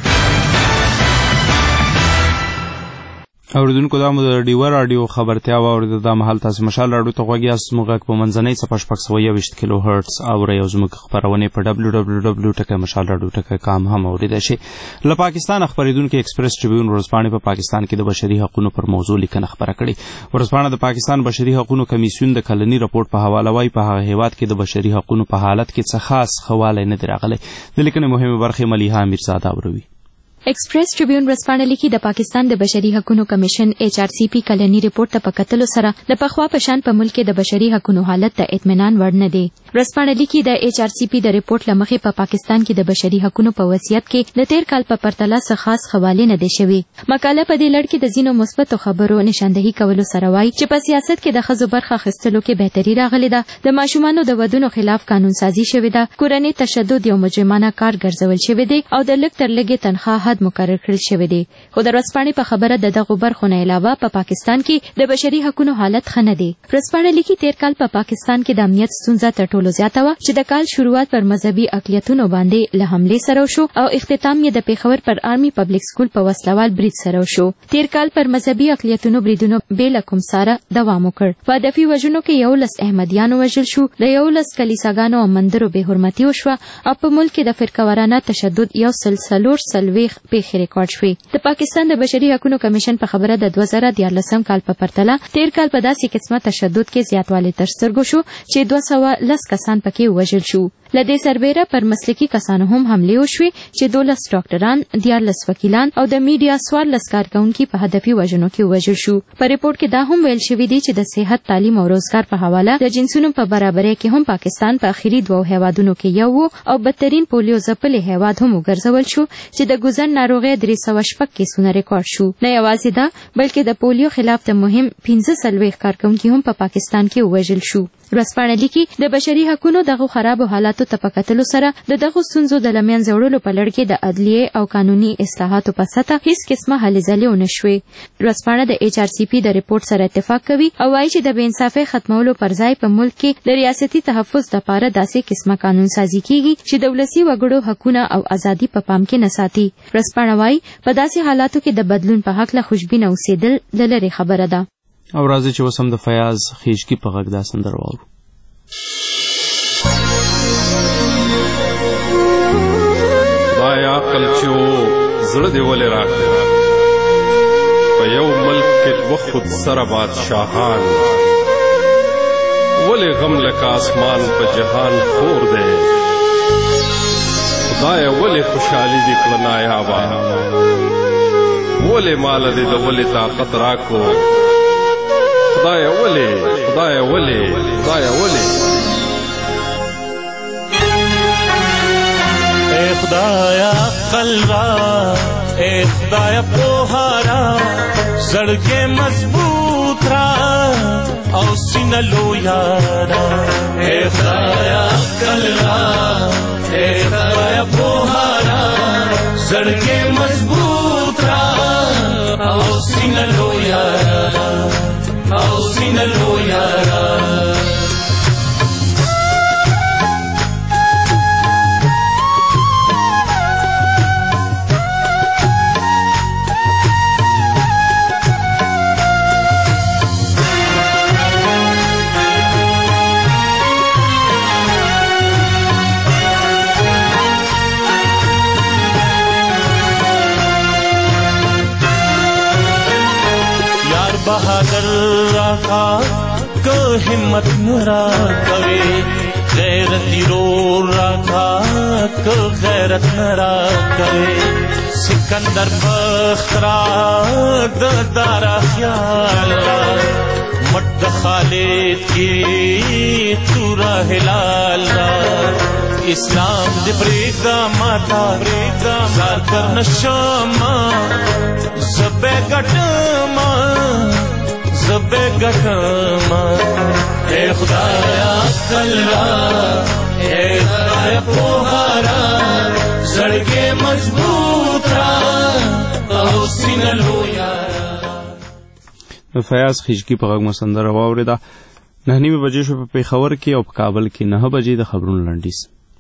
اوریدونکو دا مو د ډیوا راډیو خبرتیا واورید. دا مهال تاسو مشال راډیو ته غوږی یاست. موږ په منځنۍ صفحه شپږ سوه یوویشت کیلو هرتز اورئ او زموږ خپرونې په ډبلیو ډبلیو ډبلیو ټکه مشال راډیو ټکه کام هم اوریدای شئ. له پاکستان خبریدونکو ایکسپریس ټریبیون ورځپاڼې په پاکستان کې د بشري حقوقو پر موضوع لیکنه خبره کړې. ورځپاڼه د پاکستان بشري حقوقو کمیسیون د کلنی راپور په حواله وايي په هغه هیواد کې د بشري حقوقو په حالت کې څه خاص خواله نه دی راغلی. د لیکنې مهمه برخه ملیحه میرزاده اوروي. ایکسپریس ټریبیون ورځپاڼه لیکي د پاکستان د بشري حقوقو کمیشن ایچ آر سی پی کلنی ریپورت ته په کتلو سره د پخوا په شان په ملک کې د بشري حقوقو حالت ته اطمینان وړ نه دی. ورځپاڼه لیکي د ایچ آر سی پی د ریپورت له مخې په پاکستان کې د بشري حقوقو په وضعیت کې د تیر کال په پرتله څه خاص حواله نه دي شوي. مقاله په دې لړ کې د ځینو مثبتو خبرو نشاندهي کولو سره وایي چې په سیاست کې د ښځو برخه اخیستلو کې بهتري راغلې ده، د ماشومانو د ودونو خلاف قانون سازي شوې ده، کورنۍ تشدد یو مجرمانه کار ګرځول شوی دی او د لږ تر لږې تنخواه حد مقرر کړل شوی دی. خو د ورځپاڼې په خبره د دغو برخو نه علاوه په پاکستان کې د بشري حقوقو حالت ښه نه دی. ورځپاڼه لیکي تیر کال په پاکستان کې د امنیت ستونزه تر ټولو زیاته وه چې د کال شروعات پر مذهبي اقلیتونو باندې له حملې سره وشو او اختتام یې د پیښور پر آرمي پبلک سکول په وسلوال برید سره وشو. تیر کال پر مذهبي اقلیتونو بریدونو بې له کوم ساره دوام وکړ. په هدفي وژنو کې یولس احمدیانو وژل شو، د یولس کلیساګانو او مندرو بې حرمتي وشوه او په ملک کې د فرقهوارانه تشدد یو سل څلور څلوېښت پیښې ریکارډ شوې. د پاکستان د بشري حقوقو کمیشن په خبره د دوه زره دیارلسم کال په پرتله تیر کال په داسې قسمه تشدد کې زیاتوالی تر سترګو شو چې دوه سوه لس کسان پکې وژل شو. له دې سربیره پر مسلکي کسانو هم حملې وشوې چې دولس ډاکټران، دیارلس وکیلان او د میډیا څوارلس کارکوونکي په هدفي وژنو کې وژل شو. په ریپورت کې دا هم ویل شوي دي چې د صحت، تعلیم او روزګار په حواله د جنسونو په برابرۍ کې هم پاکستان په اخري دوو هیوادونو کې یو و او بدترین پولیو ځپلې هیواد هم وګرځول شو چې د ګوزن ناروغۍ درې سوه شپږ کیسونه ریکارډ شو. نه یوازې دا بلکې د پولیو خلاف د مهم پنځه څلوېښت کارکوونکي هم په پاکستان کې وژل شو. ورځپاڼه لیکي د بشري حقوقو دغو خرابو حالاتو ته په کتلو سره د دغو ستونزو د له منځه وړلو په لړ کې د عدلیې او قانوني اصلاحاتو په سطحه هیڅ قسمه هلې ځلې ونه شوې. ورځپاڼه د ایچ آر سی پی د ریپورت سره اتفاق کوي او وایي چې د بې انصافۍ ختمولو پر ځای په ملک کې د ریاستي تحفظ لپاره داسې قسمه قانون سازي کیږي چې د ولسي وګړو حقونه او ازادي په پام کې نه ساتي. ورځپاڼه وایي په داسې حالاتو کې د بدلون په هکله خوشبینه اوسېدل له لرې خبره ده. او راځي چې اوس هم د فیاض خیشکي په غږ دا سندره واورو. خدای عقل چې و زړه دې ولې راکړې په یو ملک کې دوه خود سره بادشاهان ولې غم لکه اسمان په جهان خور دی خدای ولې خوشحالي دې کړه نایابه ولې مال دې د ولې طاقت راکو خدای ولې خدای ولې خدای ولې اے خدایا عقل را اے خدایا پوهارا زړګې مضبوط را او سینه لویارا اے خدایا عقل را اے خدایا پوهارا زړګې مضبوط را او سینه لویارا او سینه لویارا बहादुर राखा को हिम्मत नरा कवे गैरती रो राखा को गैरत नरा कवे सिकंदर बख्तरा दारा ख्याल मट खालिद की चूरा हिलाल इस्लाम दे प्रेदा माता प्रेदा जार कर नशमा ज़बे गटमा ज़बे गटमा ए खुदाया कल्ला ए खुदाया पोहारा सड़के मजबूत रा او سینه لویا فیاض خیشکی په غږ مسندره واورېده. نه نیمه بجې شو په پېښور کې او په کابل کې نه بجې د خبرونو لنډیز.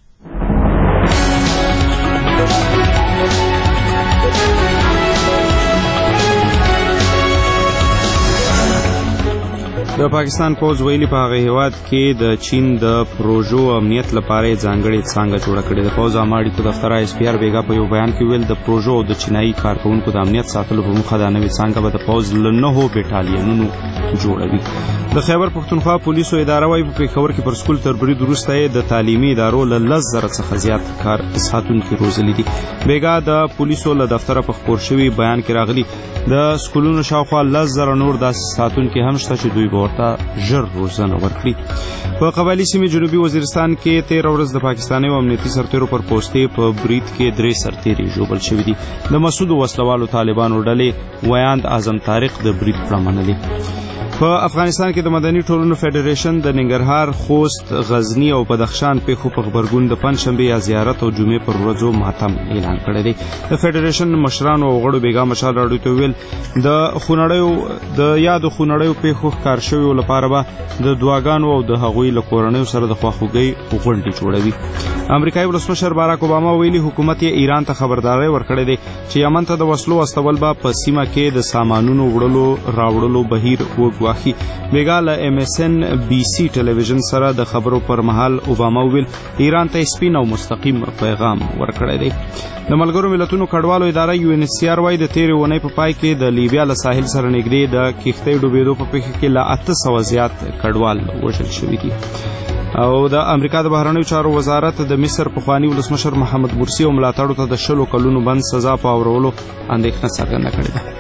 د پاکستان پوز ویلي په هغه هیواد کې د چین د پروژو امنیت لپاره ځانګړې څانګه جوړه کړې ده. پوز عامه اړیکو دفتر ایس پی آر بیګا په یو بیان کې ویل د پروژو او د چینایي کارکونکو د امنیت ساتلو په موخه دا نوې څانګه به د پوز له نهو بټالینونو جوړوي. د خیبر پښتونخوا پولیسو اداره وايي په پېښور کې پر سکول تر برید وروسته یې د تعلیمي ادارو له لس زره څخه زیات کار ساتونکي روزلي دي. بیګا د پولیسو له دفتره په خپور شوي بیان کې راغلي د سکولونو شاوخوا لس زره نور داسې ساتونکي هم شته چې دوی به ورته ژر روزنه ورکړي. په قبایلي سیمې جنوبي وزیرستان کې تېره ورځ د پاکستاني او امنیتي سرتېرو پر پوستې په برید کې درې سرتېري ژوبل شوي دي. د مسعودو وسلوالو طالبانو ډلې ویاند اعظم طارق د برید کړه منلې. په افغانستان کې د مدني ټولنو فدریشن د ننګرهار، خوست، غزنی او بدخشان پیښو په خبرګون د پنځشنبې یا زیارت او جمعې پر ورځو ماتم اعلان کړی دی. د فدریشن مشرانو او غړو بیګا مشال راډیو ته ویل د خونړیو د یادو خونړیو پیښو ښکار شویو لپاره به د دعاګانو او د هغوی له کورنیو سره د خواخوږۍ غونډې جوړوي. امریکایي ولسمشر باراک اوباما ویلي حکومت یې ایران ته خبرداری ورکړې دی چې یمن ته د وسلو استول به په سیمه کې د سامانونو وړلو راوړلو بهیر وګواښي. بیګا له ایم ایس ان بی سی ټلویزیون سره د خبرو پر مهال اوباما ویل ایران ته سپین او مستقیم پیغام ورکړی دی. د ملګرو ملتونو کډوالو اداره یو ان ایچ سی آر وايي د تېرې اونۍ په پای کې د لیبیا له ساحل سره نږدې د کښتۍ ډوبېدو په پیښه کې له اته سوه زیات کډوال وژل شوي دي. او د امریکا د بهرنیو چارو وزارت د مصر پخواني ولسمشر محمد مرسي او ملاتړو ته د شلو کلونو بند سزا په اورولو اندېښنه څرګنده کړې ده.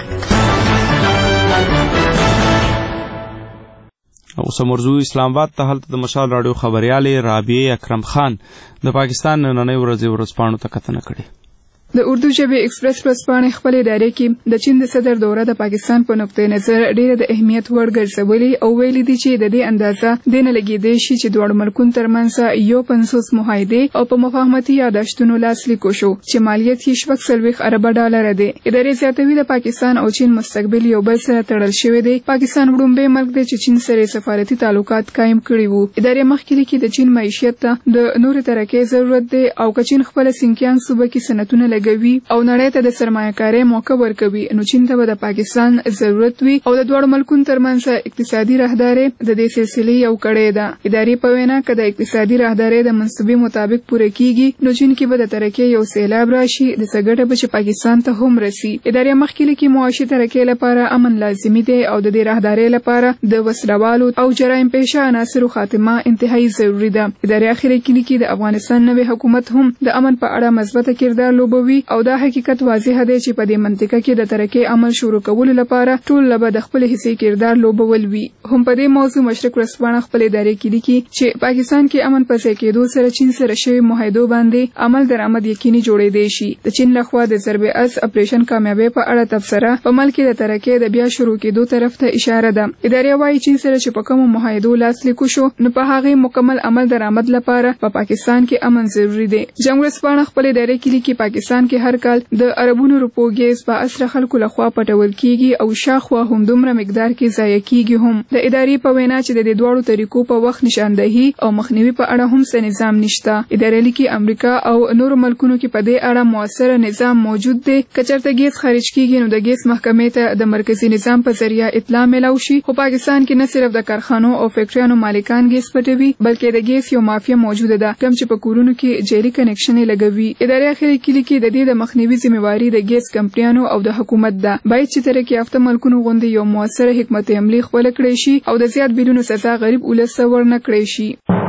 اوس مرزو اسلام آباد ته هلته د مشال راډیو خبريالې رابعه اکرم خان د پاکستان نننۍ ورځې ورځپاڼو ته کتنه کړې. د اردو ژبې ایکسپریس ورځپاڼې خپل ادارې کې د چین د صدر دوره د پاکستان په نقطه نظر ډیره د اهمیت وړ ګرځولې او ویلي دي چې د دې اندازه د نه لګیدې شي چې دواړو ملکونو ترمنځ یو پنځوس معاهدې او په مفاهمتي یاداشتونو لاسلیک شو چې مالیت یې شپږ څلوېښت اربه ډالر دی. ادارې زیاتوي د پاکستان او چین مستقبل یو بل سره تړل شوی دی. پاکستان وړومبی ملک دی چې چین سره سفارتي تعلقات قایم کړي وو. ادارې مخکې لیکي د چین معیشت ته د نورو ترکیې ضرورت دی او که چین خپل سینکیانګ صوبه کې صنعتونه لګوي او نړۍ ته د سرمایه‌کارۍ موقع ورکوي نو چین ته به د پاکستان ضرورت وي او د دواړو ملکونو ترمنځ اقتصادي راهداري د دې سلسلې یو کړی ده. ادارې په وینا که د اقتصادي راهداري د منصوبې مطابق پوره کیږي نو چین کې به د ترکیې یو سیلاب راشي د څه ګټه به چې پاکستان ته هم رسي. ادارې مخکې لیکي معاشي ترکیې لپاره امن لازمي دی او د دې راهداري لپاره د وسلوالو او جرایم پیشه عناصرو خاتمه انتهایی ضروری ده. ادارې اخر کې لیکي د افغانستان نوې حکومت هم د امن په اړه مثبت کردار لوبوي او دا حقیقت واضح دی چې په دې منطقه کې د ترکیې عمل شروع کولو لپاره ټول له به د خپل حصې کردار لوبول وي. هم په دې موضوع مشرق ورځپاڼه خپل ادارې کې لیکي چې پاکستان کې امن په ځای کېدو سره چین سره شوي معاهدو باندې عمل درآمد یقیني جوړېدی شي. د چین لخوا د ضرب اس اپریشن کامیابی په اړه تبصره په ملک کې د ترکیې د بیا شروع کېدو طرف ته اشاره ده. ادارې وايي چین سره چې په کومو معاهدو لاسلیک شو نو په هغه مکمل عمل درآمد لپاره په پاکستان کې امن ضروری دی. جنگ ورځپاڼه خپل ادارې کې لیکي پاکستان کې هر کال د اربونو روپو ګیس په اسره خلکو لخوا پټول کیږي او شاخوا هم دومره مقدار کې ضایع کیږي. هم د ادارې په وینا چې د دې دواړو طریقو په وخت نشاندهي او مخنیوي په اړه هم څه نظام نشته. ادارې لیکي امریکا او نورو ملکونو کې په دې اړه موثر نظام موجود دی. که چېرته ګیس خارج کیږي نو د ګیس محکمې ته د مرکزی نظام په ذریعہ اطلاع میلاو شي. خو پاکستان کې نه صرف د کارخانو او فیکټریانو مالکان ګیس پټوي بلکې د ګیس یو مافیا موجوده ده کوم چې په کورونو کې جعلي کنیکشن لګوي. ادارې اخر کې لیکي د دې د مخنیوي ذمہواری د ګیس کمپنیانو او د حکومت ده. باید چې ترکیې یافته ملکونو غوندې یو موثر حکمت عملي خپل کړی شي او د زیات بیلونو سزا غریب ولس ورنه کړی شي.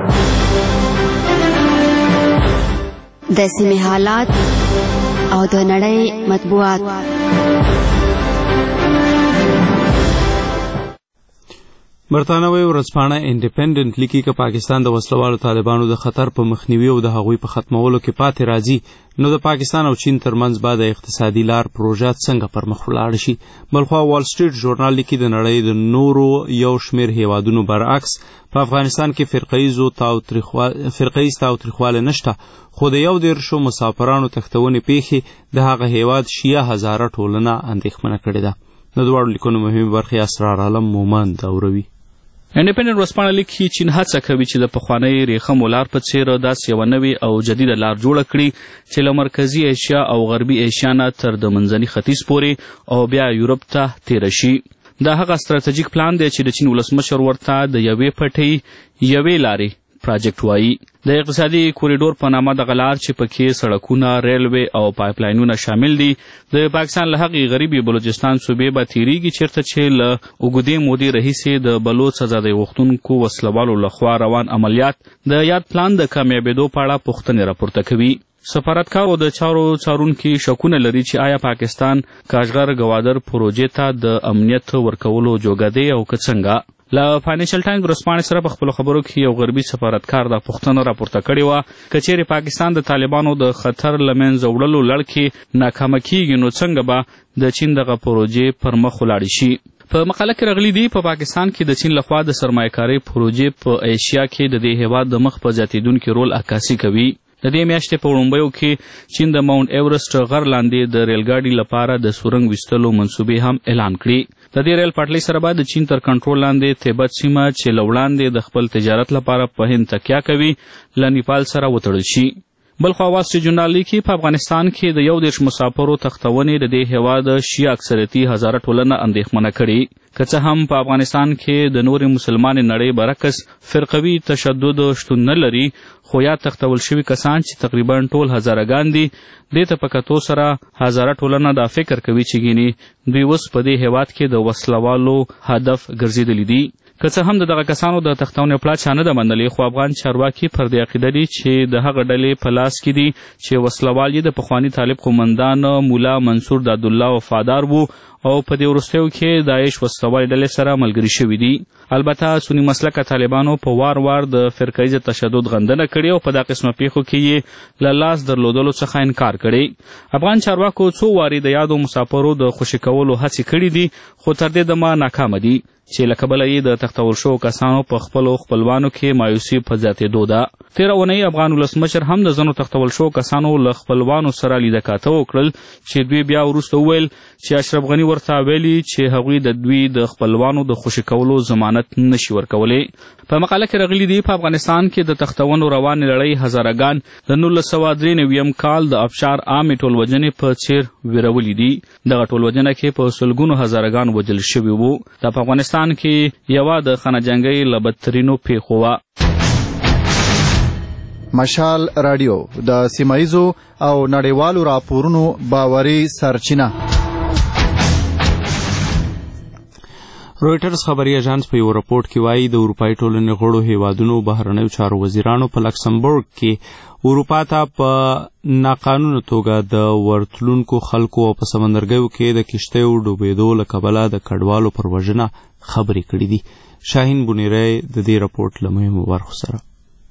د سیمې حالات او د نړۍ مطبوعات. برطانوي ورځپاڼه انډیپندنت لیکي چې پاکستان د وسلوالو طالبانو د خطر په مخنیوي او د هغوی په ختمولو کې پاتې راځي نو د پاکستان او چین ترمنځ به د اقتصادي لار پروژه څنګه پر مخ ولاړ شي. بلخوا وال سټریټ ژورنال لیکي د نړۍ د نورو یو شمېر هیوادونو برعکس په افغانستان کې فرقیز تاوتریخوالی نشته خو د یو دېرشو مسافرانو تښتونې پیښې د هغه هیواد شیعه هزاره ټولنه اندېښمنه کړې ده. د دواړو لیکنو مهمې برخې اسرار عالم مومند اوروي. انډیپندنت ورځپاڼه لیکي چین هڅه کوي چې د پخوانۍ ریښه مولار په څیر داسې یوه نوې او جدیده لار جوړه کړي چې له مرکزي ایشیا او غربي ایشیا نه تر د منځني ختیځ پورې او بیا یورپ ته تیره شي. دا هغه ستراتیژیک پلان دی چې د چین ولسمشر ورته د یوې پټۍ یوې لارې پراجیکټ وایي. د اقتصادي کوریډور په نامه دغه لار چې پکې سړکونه، ریلوې او پایپ لاینونه شامل دي د پاکستان له هغې غریبي بلوچستان صوبې به تیریږي چیرته چې له اوږدې مودې راهیسې د بلوچ ازادۍ غوښتونکو وسلوالو لخوا روان عملیات د یاد پلان د کامیابېدو په اړه پوښتنې راپورته کوي. سفارتکارو د چارو څارونکي شکونه لري چې آیا پاکستان کاشغر ګوادر پروژې ته د امنیت ورکولو جوګه دی او که څنګه. له فاینانشل ټایمز ورځپاڼې سره په خپلو خبرو کې یو غربي سفارتکار دا پوښتنه راپورته کړې وه که چیرې پاکستان د طالبانو د خطر له منځه وړلو لړ کې ناکامه کیږي نو څنګه به د چین دغه پروژې پر مخ ولاړې شي. په مقاله کې راغلي دي په پاکستان کې د چین لخوا د سرمایه‌کارۍ پروژې په ایشیا کې د دې هیواد د مخ په زیاتېدونکي رول عکاسي کوي. د دې میاشتې په وړومبیو کې چین د ماونټ ایورسټ غر لاندې د ریلګاډي لپاره د سورنګ ویستلو منصوبې هم اعلان کړي. د دې ریل پټلۍ سره به د چین تر کنټرول لاندې تبت سیمه چې له وړاندې د خپل تجارت لپاره په هند تکیه کوي له نیپال سره وتړل شي. بلخوا وال سټریټ جورنال لیکي په افغانستان کې د یو دېرش مسافرو تختونې د دې هیواد شیعه اکثریتي هزاره ټولنه اندېښمنه کړي. که څه هم په افغانستان کې د نورې مسلمانې نړۍ برعکس فرقوي تشدد شتون نه لري خو یا تختول شوي کسان چې تقریبا ټول هزارهګان دي دې ته په کتو سره هزاره ټولنه دا فکر کوي چې ګینې دوی اوس په دې هیواد کې د وسلوالو هدف ګرځېدلي دي. که څه هم د دغه کسانو د تختونې پلا چا نه ده منلې خو افغان چارواکي پر دې عقیده دي چې د هغه ډلې په لاس کې دي چې وسلوال یې د پخواني طالب قومندان مولا منصور دادالله وفادار وو او په دې وروستیو کې داعش وسلوالې ډلې سره ملګري شوي دي. البته سني مسلکه طالبانو په وار وار د فرقهیز تشدد غندنه کړې او په دا قسمه پیښو کې یې له لاس درلودلو څخه انکار کړی. افغان چارواکو څو وارې د یادو مسافرو د خوشي کولو هڅې کړي دي خو تر دې دمه ناکامه دي چې له کبله یې د تختول شوو کسانو په خپلو خپلوانو کې مایوسي په زیاتېدو ده. تېره اونۍ افغان ولسمشر هم د ځینو تختول شوو کسانو له خپلوانو سره لیده کاته وکړل چې دوی بیا وروسته وویل چې اشرف غني ورته ویلي چې هغوی د دوی د خپلوانو د خوشي کولو ضمانت نشي ورکولی. په مقاله کې راغلي دي په افغانستان کې د تختونو روانې لړۍ هزارهګان د نولس سوه درې نویم کال د ابشار عامې ټولوژنې په څیر ویرولي دي. دغه ټولوژنه کې په سلګونو هزارهګان وژل شوي وو. دا په افغانستان کې یوه د خانه جنګۍ له بدترینو پیښو وه. مشال رادیو د سیمایزو او نړیوالو راپورونو باوري سرچینه. رویټرز خبري اژانس په یو راپورټ کې وایي د اروپایي ټولنې غړو هیوادونو بهرنیو چارو وزیرانو په لکسمبورګ کې اروپا ته په ناقانونه توګه د ورتلونکو خلکو او په سمندرګیو کې د کشتیو ډوبېدو له کبله د کډوالو پر وژنه خبرې کړي دي. شاهین بونیری د دې راپورټ له مهمو برخو سره.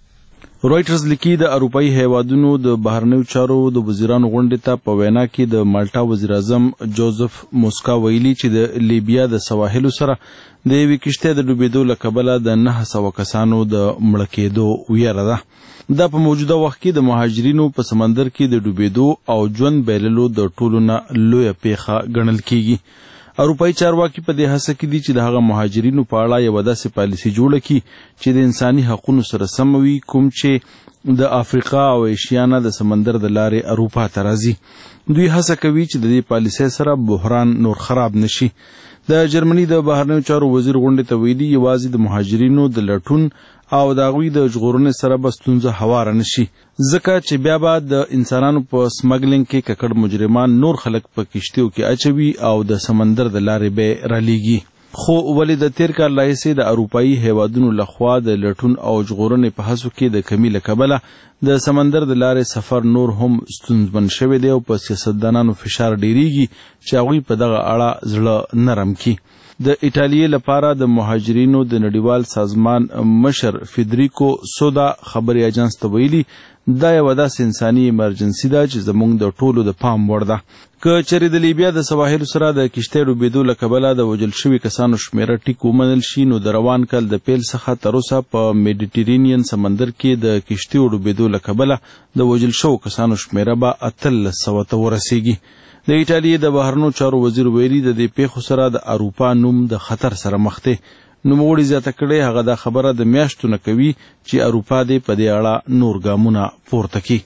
رویټرز لیکي د اروپایي هیوادونو د بهرنیو چارو د وزیرانو غونډې ته په وینا کې د مالټا وزیر اعظم جوزف موسکا ویلي چې د لیبیا د سواحلو سره د یوې کشتۍ د ډوبېدو له کبله د نهه سوه کسانو د مړه کېدو ویره ده. دا په موجوده وخت کې د مهاجرینو په سمندر کې د ډوبېدو او ژوند بایللو د ټولو نه لویه پیښه ګڼل کیږي. اروپایي چارواکي په دې هڅه کې دي چې د هغه مهاجرینو په اړه یوه داسې پالیسي جوړه کړي چې د انساني حقونو سره سم وي کوم چې د افریقا او ایشیا نه د سمندر د لارې اروپا ته راځي. دوی هڅه کوي چې د دې پالیسۍ سره بحران نور خراب نشي. د جرمني د بهرنیو چارو وزیر غونډې ته ویلي یوازې د مهاجرینو د لټون او د هغوی د ژغورنې سره به ستونزه هواره نشي ځکه چې بیا به د انسانانو په سمګلینګ کې ککړ مجرمان نور خلک په کشتیو کې اچوي او د سمندر د لارې به رالیږي. خو ولې د تیر کال راهیسې د اروپایي هیوادونو لخوا د لټون او ژغورنې په هڅو کې د کمی له کبله د سمندر د لارې سفر نور هم ستونزمن شوی دی او په سیاستدانانو فشار ډیریږي چې هغوی په دغه اړه زړه نرم کړي. د ایټالیې لپاره د مهاجرینو د نړیوال سازمان مشر فیدریکو سودا خبري اجانس ته ویلي دا یوه داسې انساني ایمرجنسي ده چې زموږ د ټولو د پام وړ ده. که چېرې د لیبیا د سواحلو سره د کشتۍ ډوبېدو له کبله د وژل شوي کسانو شمېره ټیک ومنل شي نو د روان کال د پیل څخه تر اوسه په میډیټرینین سمندر کې د کشتیو ډوبېدو له کبله د وژل شوو کسانو شمېره به اتلس سوه ته ورسیږي. د ایټالیې د بهرنیو چارو وزیر ویلي د دې پیښو سره د اروپا نوم د خطر سره مخ دی. نوموړي زیاته کړې هغه دا خبره د میاشتو نه کوي چې اروپا دې په دې اړه نور ګامونه پورته کړي.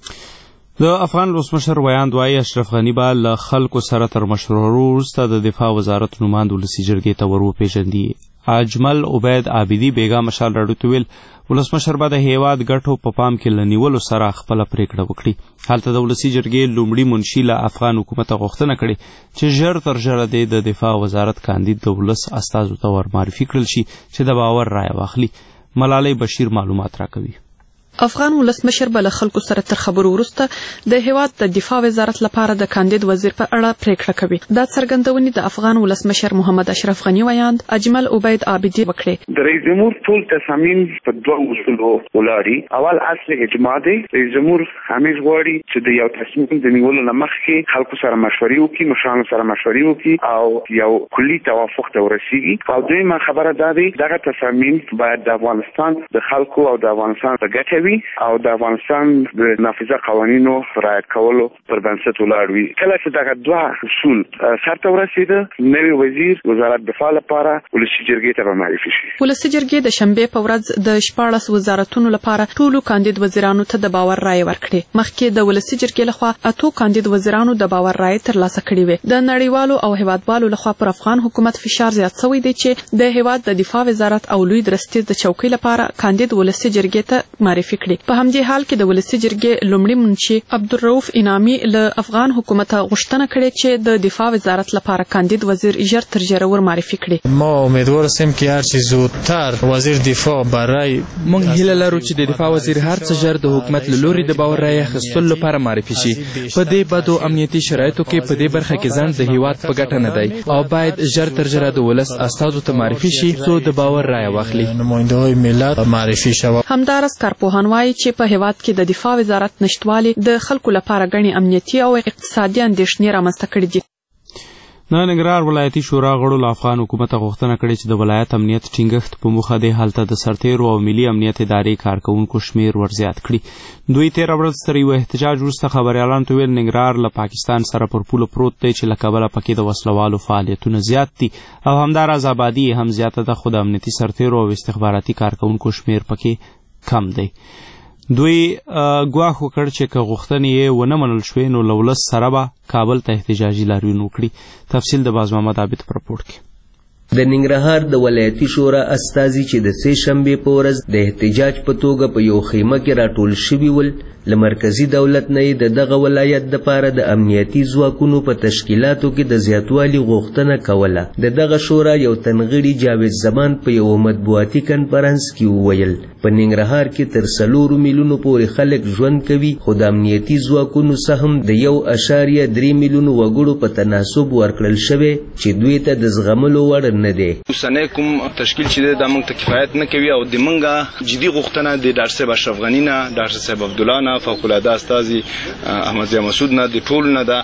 د افغان ولسمشر ویاند وایي اشرف غني به له خلکو سره تر مشورو وروسته د دفاع وزارت نوماند ولسي جرګې ته ور وپېژندي. اجمل عبید عابدي بیګا مشال راډیو ته ویل ولسمشر به د هیواد ګټو په پام کې له نیولو سره خپله پرېکړه وکړي. هلته د ولسي جرګې لومړي منشي له افغان حکومته غوښتنه کړې چې ژر تر ژره دې د دفاع وزارت کاندید د ولس استازو ته ور معرفي کړل شي چې د باور رایه واخلي. ملالۍ بشیر معلومات راکوي. افغان ولسمشر به له خلکو سره تر خبرو وروسته د هیواد د دفاع وزارت لپاره د کاندید وزیر په اړه پریکړه کوي. دا څرګندونې د افغان ولسمشر محمد اشرف غني ویاند اجمل عبید عابدي وکړې. د رئیس جمهور ټول تصامیم په دوه اصولو ولاړ. اول اصل اجماع دی. رئیس جمهور همیش غواړي چې د یو تصمیم د نیولو نه مخکې خلکو سره مشورې وکړي، مشرانو سره مشورې وکړي او یو کلي توافق ته ورسیږي. او دویمه خبره دا دی دغه تصامیم باید د افغانستان د خلکو او د افغانستان د ګټې او د افغانستان د نافذه قوانینو رعایت کولو پر بنسټ ولاړ وي. کله چې دغه دوه اصول سرته ورسېده نوی وزیر وزارت دفاع لپاره ولسي جرګې ته به معرفي شي. ولسي جرګې د شنبې په ورځ د شپاړس وزارتونو لپاره ټولو کاندید وزیرانو ته د باور رایه ورکړې. مخکې د ولسي جرګې لخوا اتو کاندید وزیرانو د باور رایه ترلاسه کړې وې. د نړیوالو او هیوادوالو لخوا پر افغان حکومت فشار زیات شوی دی چې د هیواد د دفاع وزارت او لوی درستیز د چوکۍ لپاره کاندید ولسي جرګې ته معرفي کړي. په همدې حال کې د ولسي جرګې لومړي منشي عبدالرؤف انعامي له افغان حکومت غوښتنه کړې چې د دفاع وزارت لپاره کاندید وزیر ژر تر ژره ور معرفي کړي. ما امیدوار هستیم که هر چه زودتر وزیر دفاع برای موږ هیله لرو چې د دفاع وزیر هر څه ژر د حکومت له لوري د باور رایې اخیستلو لپاره معرفي شي. په دې بدو امنیتي شرایطو کې په دې برخه کې ځنډ د هیواد په ګټه نه دی او باید ژر تر ژره د ولس استازو ته معرفي شي څو د باور رایه واخلي. نماینده‌های ملت معرفي شوه. همدارس کارپوهان وایي چې په هیواد کې د دفاع وزارت نشټوالي د خلکو لپاره غني امنیتي او اقتصادي اندېښنې رامنځته کړې دي. د ننګرهار ولایتي شورا غړو له افغان حکومت غوښتنه کړې چې د ولایت امنیت ټینګښت په موخه د هلته د سرتیرو او ملي امنیت ادارې کارکوونکو شمیر ورزیات کړي. دوی تېره ورځ تر یو احتجاج وروسته خبریالانو ته ویل ننګرهار له پاکستان سره پر پوله پروت دی چې له کبله پکې د وسلوالو فعالیتونه زیات دي او همداراز آبادي هم زیاته ده خو د امنیتي سرتیرو او استخباراتي کارکوونکو شمیر پکې کم دی. دوی ګواښ وکړ چې که غوښتنې یې ونه منل شوې نو له ولس سره به کابل ته احتجاجي لاریون وکړي. تفصیل د باز محمد عابد په رپورټ کې. د ننګرهار د ولایتي شورا استازي چې د سې شنبې په ورځ د احتجاج په توګه په یو خیمه کې راټول شوي ول له مرکزي دولت نه یې د دغه ولایت دپاره د امنیتي ځواکونو په تشکیلاتو کې د زیاتوالي غوښتنه کوله. د دغه شورا یو تنغړي جاوید زمان په یو مطبوعاتي کنفرانس کې وویل په ننګرهار کې تر څلورو میلیونو پورې خلک ژوند کوي خو د امنیتي ځواکونو سهم د یو اشاریه درې میلیونو وګړو په تناسب ورکړل شوی چې دوی ته د زغملو وړ نه دی. اوسنی کوم تشکیل چې دی دا موږ ته کفایت نه کوي او د موږ جدي غوښتنه د ډاکټر صاحب اشرف غني نه، ډاکټر صاحب عبدالله نه، فوق العاده استازي احمد ضیا مسعود نه، د ټولو نه ده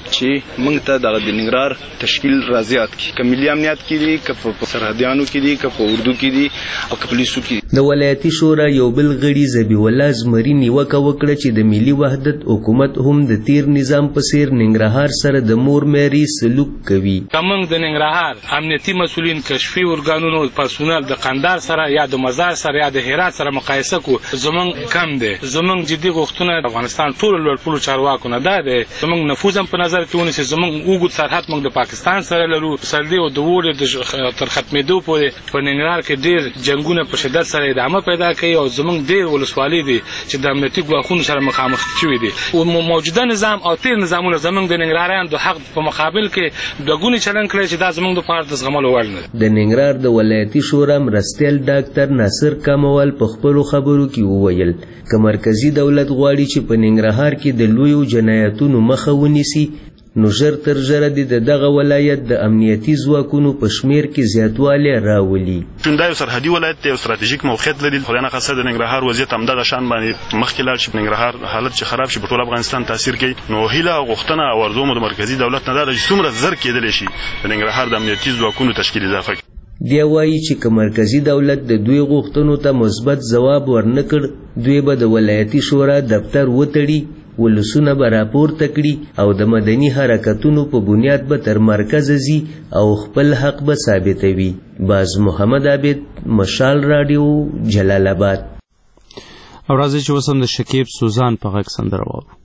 چې موږ ته دغه د ننګرهار تشکیل رازیات کړي، که ملي امنیت کې دي، که په سرحدیانو کې دي، که په اردو کې دي او که پولیسو کې دي. د ولایتي شورا یو بل غړي ذبیح الله زمري نیوکه وکړه چې د ملي وحدت حکومت هم د تیر نظام په څیر ننګرهار سره د مور میري سلوک کوي. موږ د ننګرهار امنیتي مسؤلین کشفي ارګانونو پرسونل د قندار سره یا د مزار سره یا د هرات سره مقایسه کو زمونږ کم دی. زمونږ جدي غوښتنه د افغانستان ټولو لوړپوړو چارواکو نه ده دی زمونږ نفوذ هم په نظر کې ونیسي. زمونږ اوږد سرحد موږ د پاکستان سره لرو. سردي او د اوړي تر ختمېدو پورې په ننګرهار کې ډېر جنګونه په شدت سره ادامه پیدا کوي او زمونږ ډېر ولسوالۍ دي چې د امنیتي ګواښونو سره مخامخ شوي دي. موجوده نظام او تیر نظامونه زمونږ د ننګرهاریانو د حق په مقابل کې دوه ګونې چلند کړی چې دا زمونږ دپاره د زغملو وړ نه ده. د ننګرهار د ولایتي شورا مرستیال ډاکټر ناصر کاموال په خپلو خبرو کې وویل که مرکزي دولت غواړي چې په ننګرهار کې د لویو جنایتونو مخه ونیسي نو ژر تر ژره د دغه ولایت د امنیتي ځواکونو په شمیر کې زیاتوالی راولي. دا یو سرحدي ولایت دی، یو ستراتیژیک موقعیت لري. خدای نخواسته د ننګرهار وضعیت همدغه شان باندې مخکې لاړ شي، په ننګرهار حالت چې خراب شي په ټول افغانستان تاثیر کوي. نو هیله او غوښتنه او ارزو مو د مرکزي دولت نه ده چې څومره زر کېدلی شي د ننګرهار د امنیتي ځواکونو تشکیل اضافه کړي. دی وایي چې که مرکزي دولت د دوی غوښتنو ته مثبت ځواب ورنکړ دوی به د ولایتي شورا دفتر وتړي ولسونه به راپورته کړي او د مدني حرکتونو په بنیاد به تر مرکز ځي او خپل حق به ثابتوي. باز محمد عابد، مشال رادیو، جلال آباد. او راځي چې اوس هم د شکیب سوزان په غږ سندره واورو.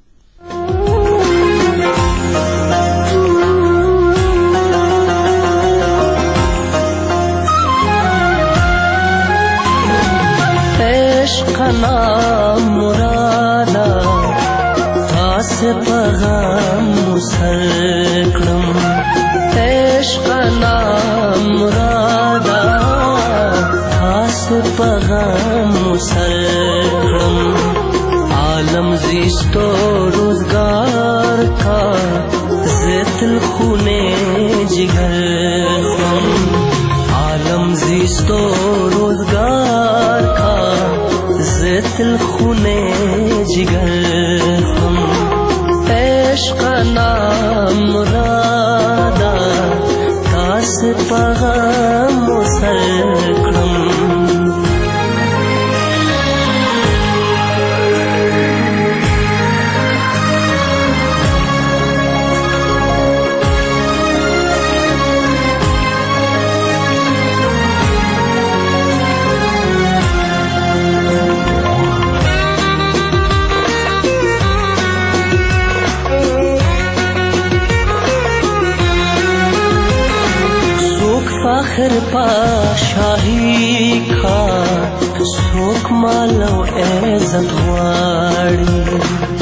عشقنا مرادا تاس پیغام سر کړم، عشقنا مرادا تاس پیغام سر کړم. عالم زیستو روزگار کا زیتل خونے جگر خم، عالم زیستو روزگار کا زیتل خونے جگر خم. عشقنا مرادا تاس پیغام سر کړم. فخر پاشاہی کا سوک مالو عزت غواړي،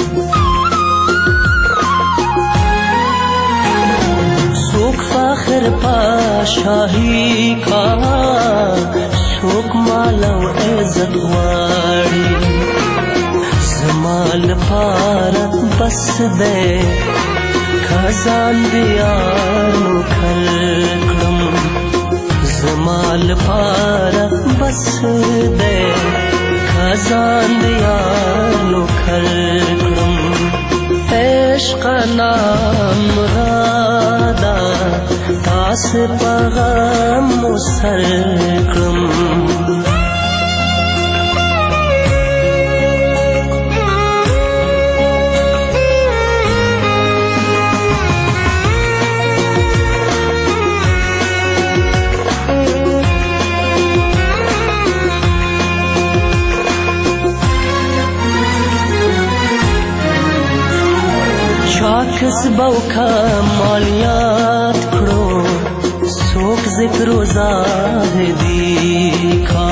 سوک فخر پاشاہی کا سوک مالو عزت غواړي. زمال پارت بس دے خزان دیانو کھل کړم، زمال پارک بس دے خزان دیانو کھل کړم. عشقنا مرادا تاس پیغام سر کړم. کسبو کا مالیات کړو څوک ذکر و زاهدی کا،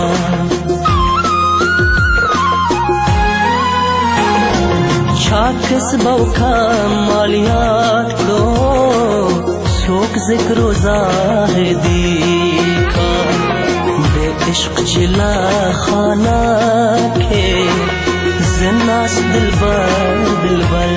چا کسبو کا مالیات کړو څوک ذکر و زاهدی کا. بے عشق چلا خانہ کے زناس دلبر دلبر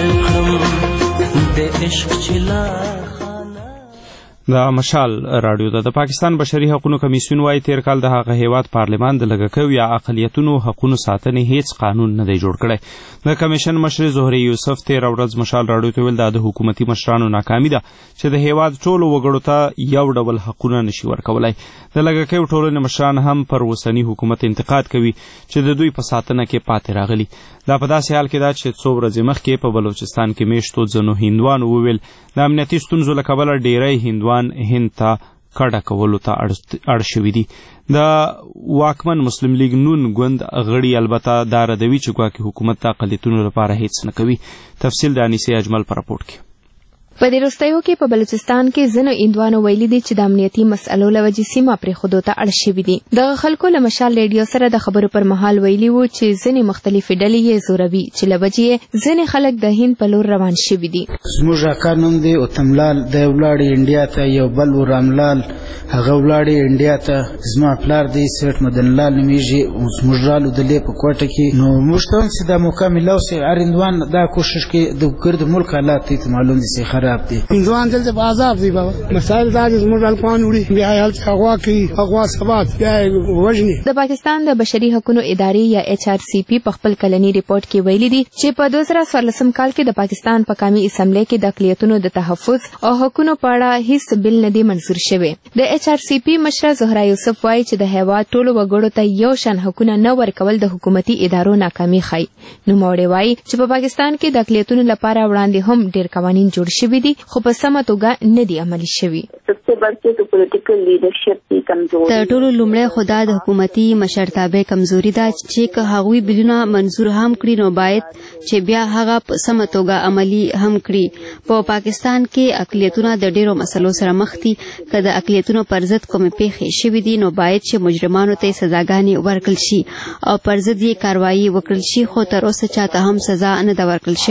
دا مشال راډیو ده. د پاکستان بشري حقوقو کمیسیون وايي تیر کال د هغه هیواد پارلمان د لږکیو یا اقلیتونو حقوقو ساتنې هیڅ قانون نه دی جوړ کړی. د کمیشن مشر زهري یوسف تیر ورځ مشال راډیو ته ویل دا د حکومتي مشرانو ناکامي ده چې د هیواد ټولو وګړو ته یو ډول حقونه نشي ورکولای. د لږکیو ټولنې مشران هم پر اوسني حکومت انتقاد کوي چې د دوی په ساتنه کې پاتې راغلي. دا په داسې حال کې ده چې څو ورځې مخکې په بلوچستان کې میشتو ځینو هندوانو وویل د امنیتي ستونزو له کبله ډیری هندوان هند ته کډه کولو ته اړ شوي دي. د واکمن مسلم لیگ نون ګوند غړي البته دا ردوي چې ګواکې حکومت د اقلیتونو لپاره هیڅ نه کوي. تفصیل د انیسې اجمل په راپورټ کې. په دې وروستیو کې په بلوچستان کې ځینو هندوانو ویلي دي چې د امنیتي مسئلو له وجې سیمه پرېښودو ته اړ شوي دي. دغه خلکو له مشال ریډیو سره د خبرو پر مهال ویلي وو چې ځینې مختلفې ډلې یې زوروي چې له وجې یې ځینې خلک د هند په لور روان شوي دي. زموږ اکا نوم دی اتملال، دی ولاړې انډیا ته. یو بل و راملال، هغه ولاړې انډیا ته. زما پلار دی سیټ مدنلال نومیږي، زموږ رالو د لې په کوټه کې. نو موږ ته هم چې دا موقع میلاو سي هر هندوان دا کوشش کوي د ګرد ملک حالات ته معلوم دي چې خراب دي. هندوان دلته په عذاب دي بابا. مسائل دا چې زموږ الکوان وړي بیا یې هلته هغوا کوي، هغوا ثبات بیا یې وژني. د پاکستان د بشري حقوقو ادارې یا ایچ آر سی پی په خپل کلني ریپورت کې ویلي دي چې په دوه زره څوارلسم کال کې د پاکستان په قومي اسمبلی کې د اقلیتونو د تحفظ او حقوقو په اړه هیڅ بل نه دی منظور شوی. د ایچ آر سی پی مشره زهرا یوسف وایي چې د هیواد ټولو وګړو ته یو شان حقونه نه ورکول د حکومتي ادارو ناکامي ښيي. نوموړی وایي چې په پاکستان کې د اقلیتونو لپاره وړاندې هم ډېر قوانین جوړ شوي دي خو په سمه توګه نه دي عملي شوي. تر ټولو لومړی خو دا د حکومتي مشرتابه کمزوري ده چې که هغوی بلونه منظور هم کړي نو باید چې بیا هغه په سمه توګه عملي هم کړي. په پاکستان کې اقلیتونه د ډیرو مسلو سره مخ دي. که د اقلیتونو پر ضد کومې پیښې شوي دي نو باید چې مجرمانو ته سزاګانې ورکړل شي او پر ضد یې کاروایي وکړل شي خو تر اوسه چاته هم سزا نه ده ورکړل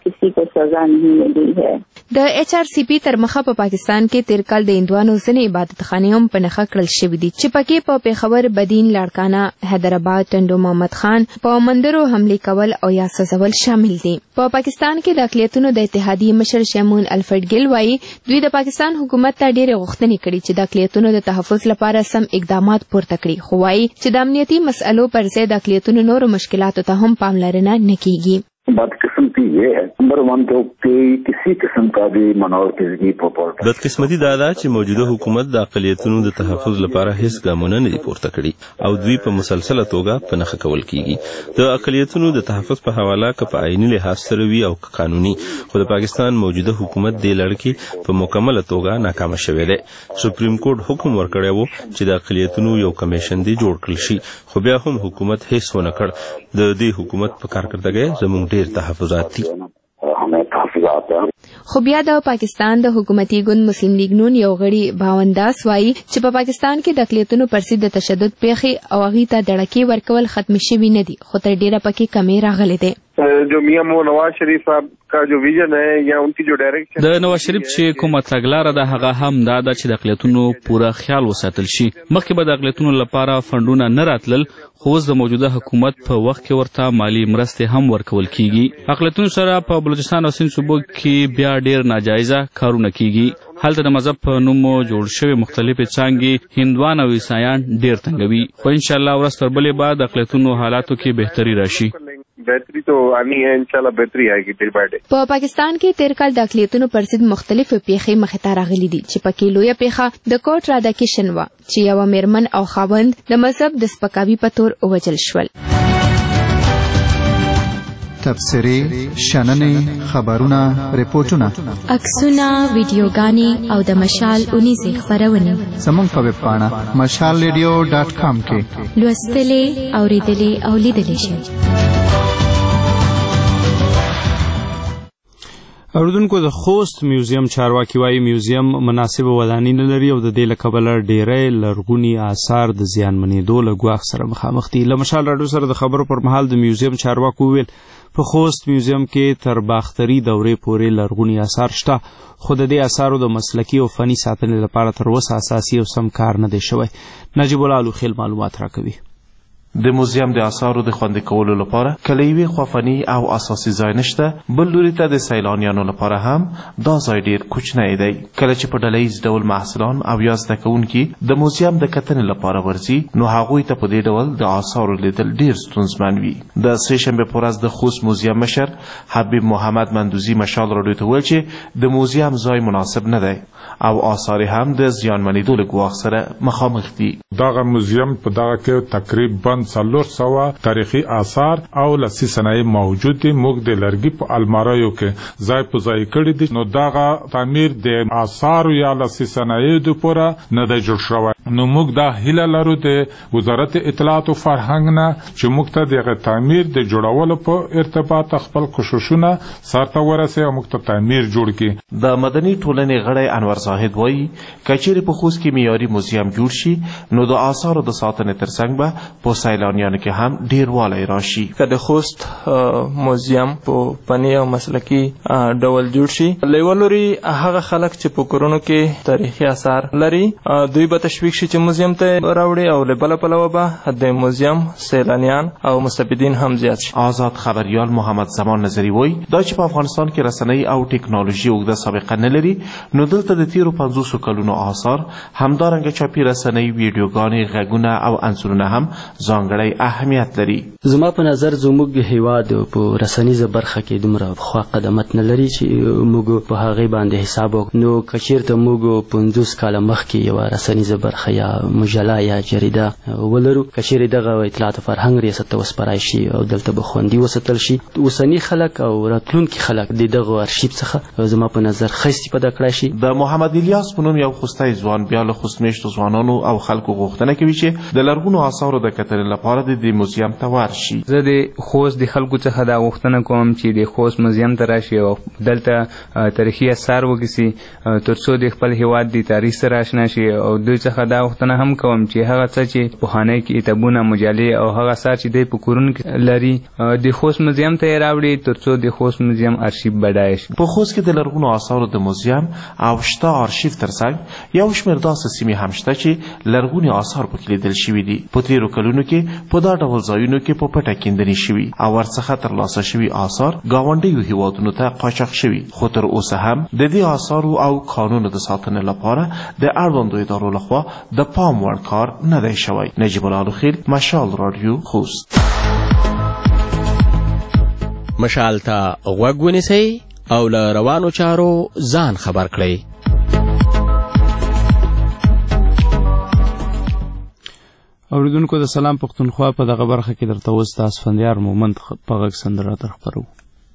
شوې. د ایچ آر سی پی تر مخه په پاکستان کې تیر کال د هندوانو ځینې عبادتخانې هم په نښه کړل شوي دي چې پکې په پیښور، بدین، لاړکانه، حیدرآباد، ټنډو محمد خان په مندرو حملې کول او یا سوځول شامل دي. په پاکستان کې د اقلیتونو د اتحادیې مشر شمون الفرد ګیل وایي دوی د پاکستان حکومت ته ډېرې غوښتنې کړي چې د اقلیتونو د تحفظ لپاره سم اقدامات پورته کړي خو وایي چې د امنیتي مسئلو پر ځای د اقلیتونو نورو مشکلاتو ته هم پاملرنه نه کیږي. بدقسمتی یہ ہے نمبر ون تو کہ کسی قسم کا بھی منورتیزگی په بدقسمتی دا ده چې موجوده حکومت د اقلیتونو د تحفظ لپاره هیڅ ګامونه نه دي پورته کړي او دوی په مسلسله توګه په نښه کول کیږي. د اقلیتونو د تحفظ په حواله که په عیني لحاظ سره وي او که قانوني خو د پاکستان موجوده حکومت دې لړ کې په مکمله توګه ناکامه شوی دی. سپریم کورټ حکم ورکړی و چې د اقلیتونو یو کمیشن دی جوړ کړل شي خو بیا هم حکومت هیڅ ونه کړ. د دې حکومت په کارکردګۍ زموږ ډېر تحفظات دي. خو بیا د پاکستان د حکومتي ګوند مسلم لیگ نون یو غړي باونداس وایي چې په پاکستان کې د اقلیتونو پر ضد د تشدد پیښې او هغې ته دړکې ورکول ختم شوي نه دي خو تر ډېره پکې کمې راغلې دي. جو میاں نواز شریف صاحب کا جو ویژن ہے یا ان کی جو ڈائریکشن د نواز شریف چې کومه تګلاره ده هغه هم دا ده چې د اقلیتونو پوره خیال وساتل شي. مخکې به د اقلیتونو لپاره فنډونه نه راتلل خو اوس د موجوده حکومت په وخت کې ورته مالی مرستې هم ورکول کیږي. اقلیتونو سره په بلوچستان او سند صوبو کې بیا ډېر ناجایزه کارونه کیږي. هلته د مذهب په نوم جوړ شوي مختلفې څانګې هندوان او عیسایان ډېر تنګوي خو انشاءالله ورځ تر بلې به د اقلیتونو حالاتو کې بهتري راشي. بهتري تو آنی ہے انشاءاللہ بهتري آئیږي ډیر باندې. په پاکستان کې تیر کال د اقلیتونو پر ضد مختلفې پیښې مخې ته راغلي دي چې پکې لویه پیښه د کوټ راداکشن وه چې یوه میرمن او خاوند د مذهب د سپکاوي په تور ووژل شول. تبصرې، شننې، خبرونه، ریپورټونه، عکسونه، ویډیوګانې او د مشال اونیزې خپرونې زموږ په ویب پاڼه مشال ریډیو ډاټ کام کې لوستلې، اورېدلې او لیدلې شئ. اوردونکو د خوست میوزیم چارواکي وایي میوزیم مناسبه ودانۍ نه لري او د دې له کبله ډېری لرغوني آثار د زیانمنېدو له ګواښ سره مخامخ دي. له مشال راډیو سره د خبرو پر مهال د میوزیم چارواکو وویل په خوست میوزیم کې تر باختري دورې پورې لرغوني آثار شته خو د دې آثارو د مسلکي او فني ساتنې لپاره تر اوسه اساسي او سم کار نه دی شوی. نجیب الله الوخیل معلومات راکوي. د موزیم د آثارو د خوندي کولو لپاره کله یوې خوا فني او اساسي ځای نشته بل لوري ته د سیلانیانو لپاره هم دا ځای ډېر کوچنی دی. کله چې په ډله ییز ډول محصلان او یا زده کوونکي د موزیم د کتنې لپاره ورځي نو هغوی ته په دې ډول د آثارو لیدل ډېر ستونزمن وي. د سې شنبې په ورځ د خوست موزیم مشر حبیب محمد مندوزي مشال راډیو ته وویل چې د موزیم ځای مناسب نه دی او آثار هم د زیانمنېدو له ګواښ سره مخامخ دي. دغه موزیم په دغه کې تقریبا څلور سوه تاریخي آثار او لاسي صنایع موجود دي. موږ د لرګي په الماریو کې ځای په ځای کړي دي نو دغه تعمیر د آثارو یا لاسي صنایعو دپاره نه دی جوړ شوی. نو موږ دا هیله لرو د وزارت اطلاعات او فرهنګ نه چې موږ ته دغه تعمیر د جوړولو په ارتباط خپل کوششونه سرته ورسوي او موږ ته تعمیر جوړ کړي. د مدني ټولنې غړی انور زاهد وایي که چیرې په خوست کې معیاري موزیم جوړ شي نو د آثارو د ساتنې ترڅنګ به په سیلانیانو کې هم ډیر والی راشي. که د خوست موزیم په فني او مسلکي ډول جوړ شي له یوه لوري هغه خلک چې په کورونو کې تاریخي آثار لري دوی به تشویق شي چې موزیم ته راوړي او له بله پلوه به د موزیم سیلانیان او مستفیدین هم زیات شي. آزاد خبریال محمد زمان نظري وایي دا چې په افغانستان کې رسنۍ او ټکنالوژي اوږده سابقه نه لري نو دلته د تیرو پنځوسو کلونو آثار همدارنګه چاپي رسنۍ، ویډیوګانې، غږونه او انځورونه هم ځانګړي ځانګړی اهمیت لري. زما په نظر زموږ هیواد په رسنیزه برخه کې دومره خوا قدمت نه لري چې موږ په هغه باندې حساب وکړو. نو کچیرته موږ پنځوس کاله مخکې یو رسنیزه برخه یا مجله یا جریده ولرو، کچیر دغه اطلاعات فرهنګ ریاست ته وسپارای شي او دلته به خوندي وساتل شي، اوسنی خلک او راتلونکي خلک د دغه ارشیف څخه زما په نظر ښه استفاده کړای شي. د محمد الیاس په نوم یو خوستی ځوان بیا له خوستمیشتو ځوانانو او خلکو غوښتنه کوي چې د لرغونو آثارو د کتلې لپاره د دې موزیم ته ورشي. زه د خوست د خلکو څخه دا غوښتنه کوم چې د خوست موزیم ته راشي او دلته تاریخي آثار وګوري ترڅو د خپل هیواد د تاریخ سره آشنا شي، او دوی څخه دا غوښتنه هم کوم چې هغه څه چې پخواني کتابونه، مجلې او هغه آثار چې دوی په کورونو کې لري د خوست موزیم ته یې راوړي ترڅو د خوست موزیم ارشیف بډایه شي. په خوست کې د لرغونو آثارو د موزیم او شته ارشیف ترڅنګ یو شمېر داسې سیمې هم شته چې لرغوني آثار پکې لیدل شوي دي. په تېرو کلونو کې په دا ډول ځایونو کې په پټه کیندنې شوي او ورڅخه ترلاسه شوي آثار ګاونډیو هیوادونو ته قاچاق شوي، خو تر اوسه هم د دې آثارو او کانونو د ساتنې لپاره د اړوندو ادارو لخوا د پام وړ کار نه دی شوی. نجیب الله خیل، مشال رادیو، خوست. مشال ته غوږ ونیسئ او له روانو چارو ځان خبر کړئ. اوریدونکو د سلام پښتونخوا په دغه برخه کې درته اوس د اسفندیار مومند په غږ سندره در خپرو.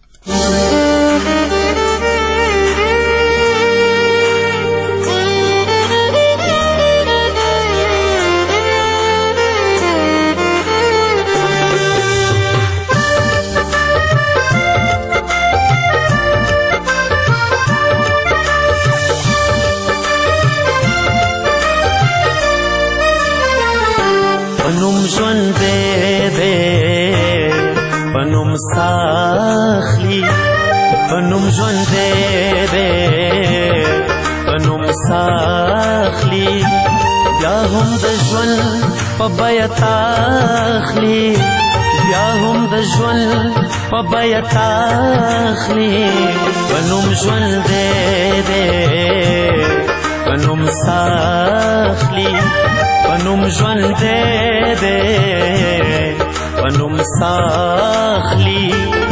ساخلی پنوم ژوند دې پنوم ساخلی بیا هم د ژوند په بیه تاخلی بیا هم د ژوند په بیه تاخلی پنوم ژوند دې پنوم ساخلی پنوم ژوند دې پنوم ساخلی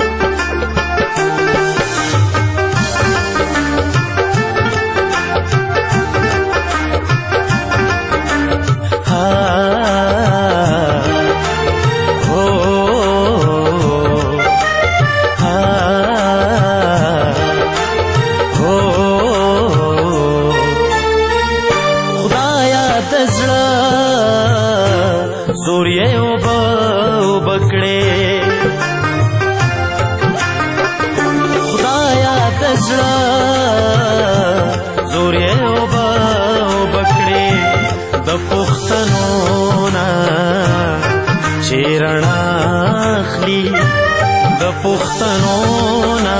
پختنونا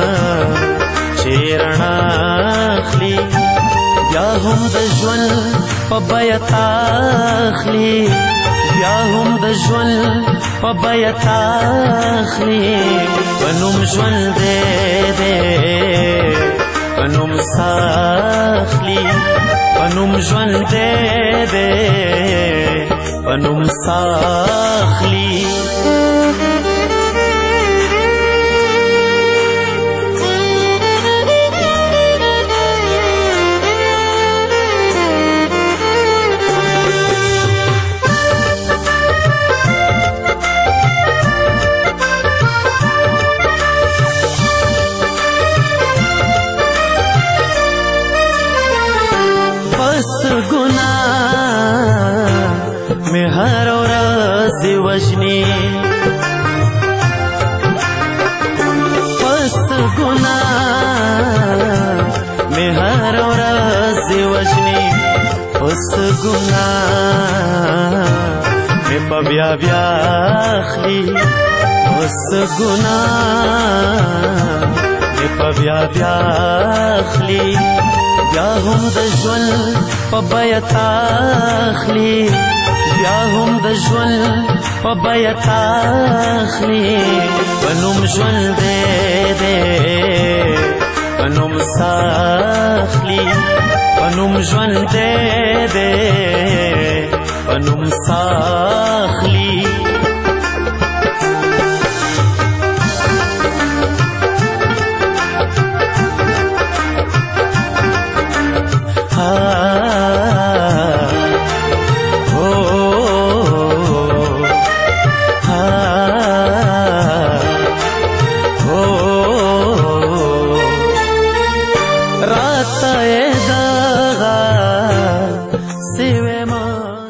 چیرنا اخلی بیا هم د ژوند په بیه تاخلی بیا هم د ژوند په بیه تاخلی پنوم ژوند دې پنوم ساخلی پنوم ژوند دې پنوم ساخلی هر ورځ وژني پست ګناه مې هر ورځ وژني پست ګناه مې په بیا بیا اخلي پست ګناه مې په بیا بیا اخلي بیا هم د ژوند په بیه تاخلي بیا هم د ژوند په بیه تاخلي پنوم ژوند دې پنوم ساخلي پنوم ژوند دې پنوم ساخلي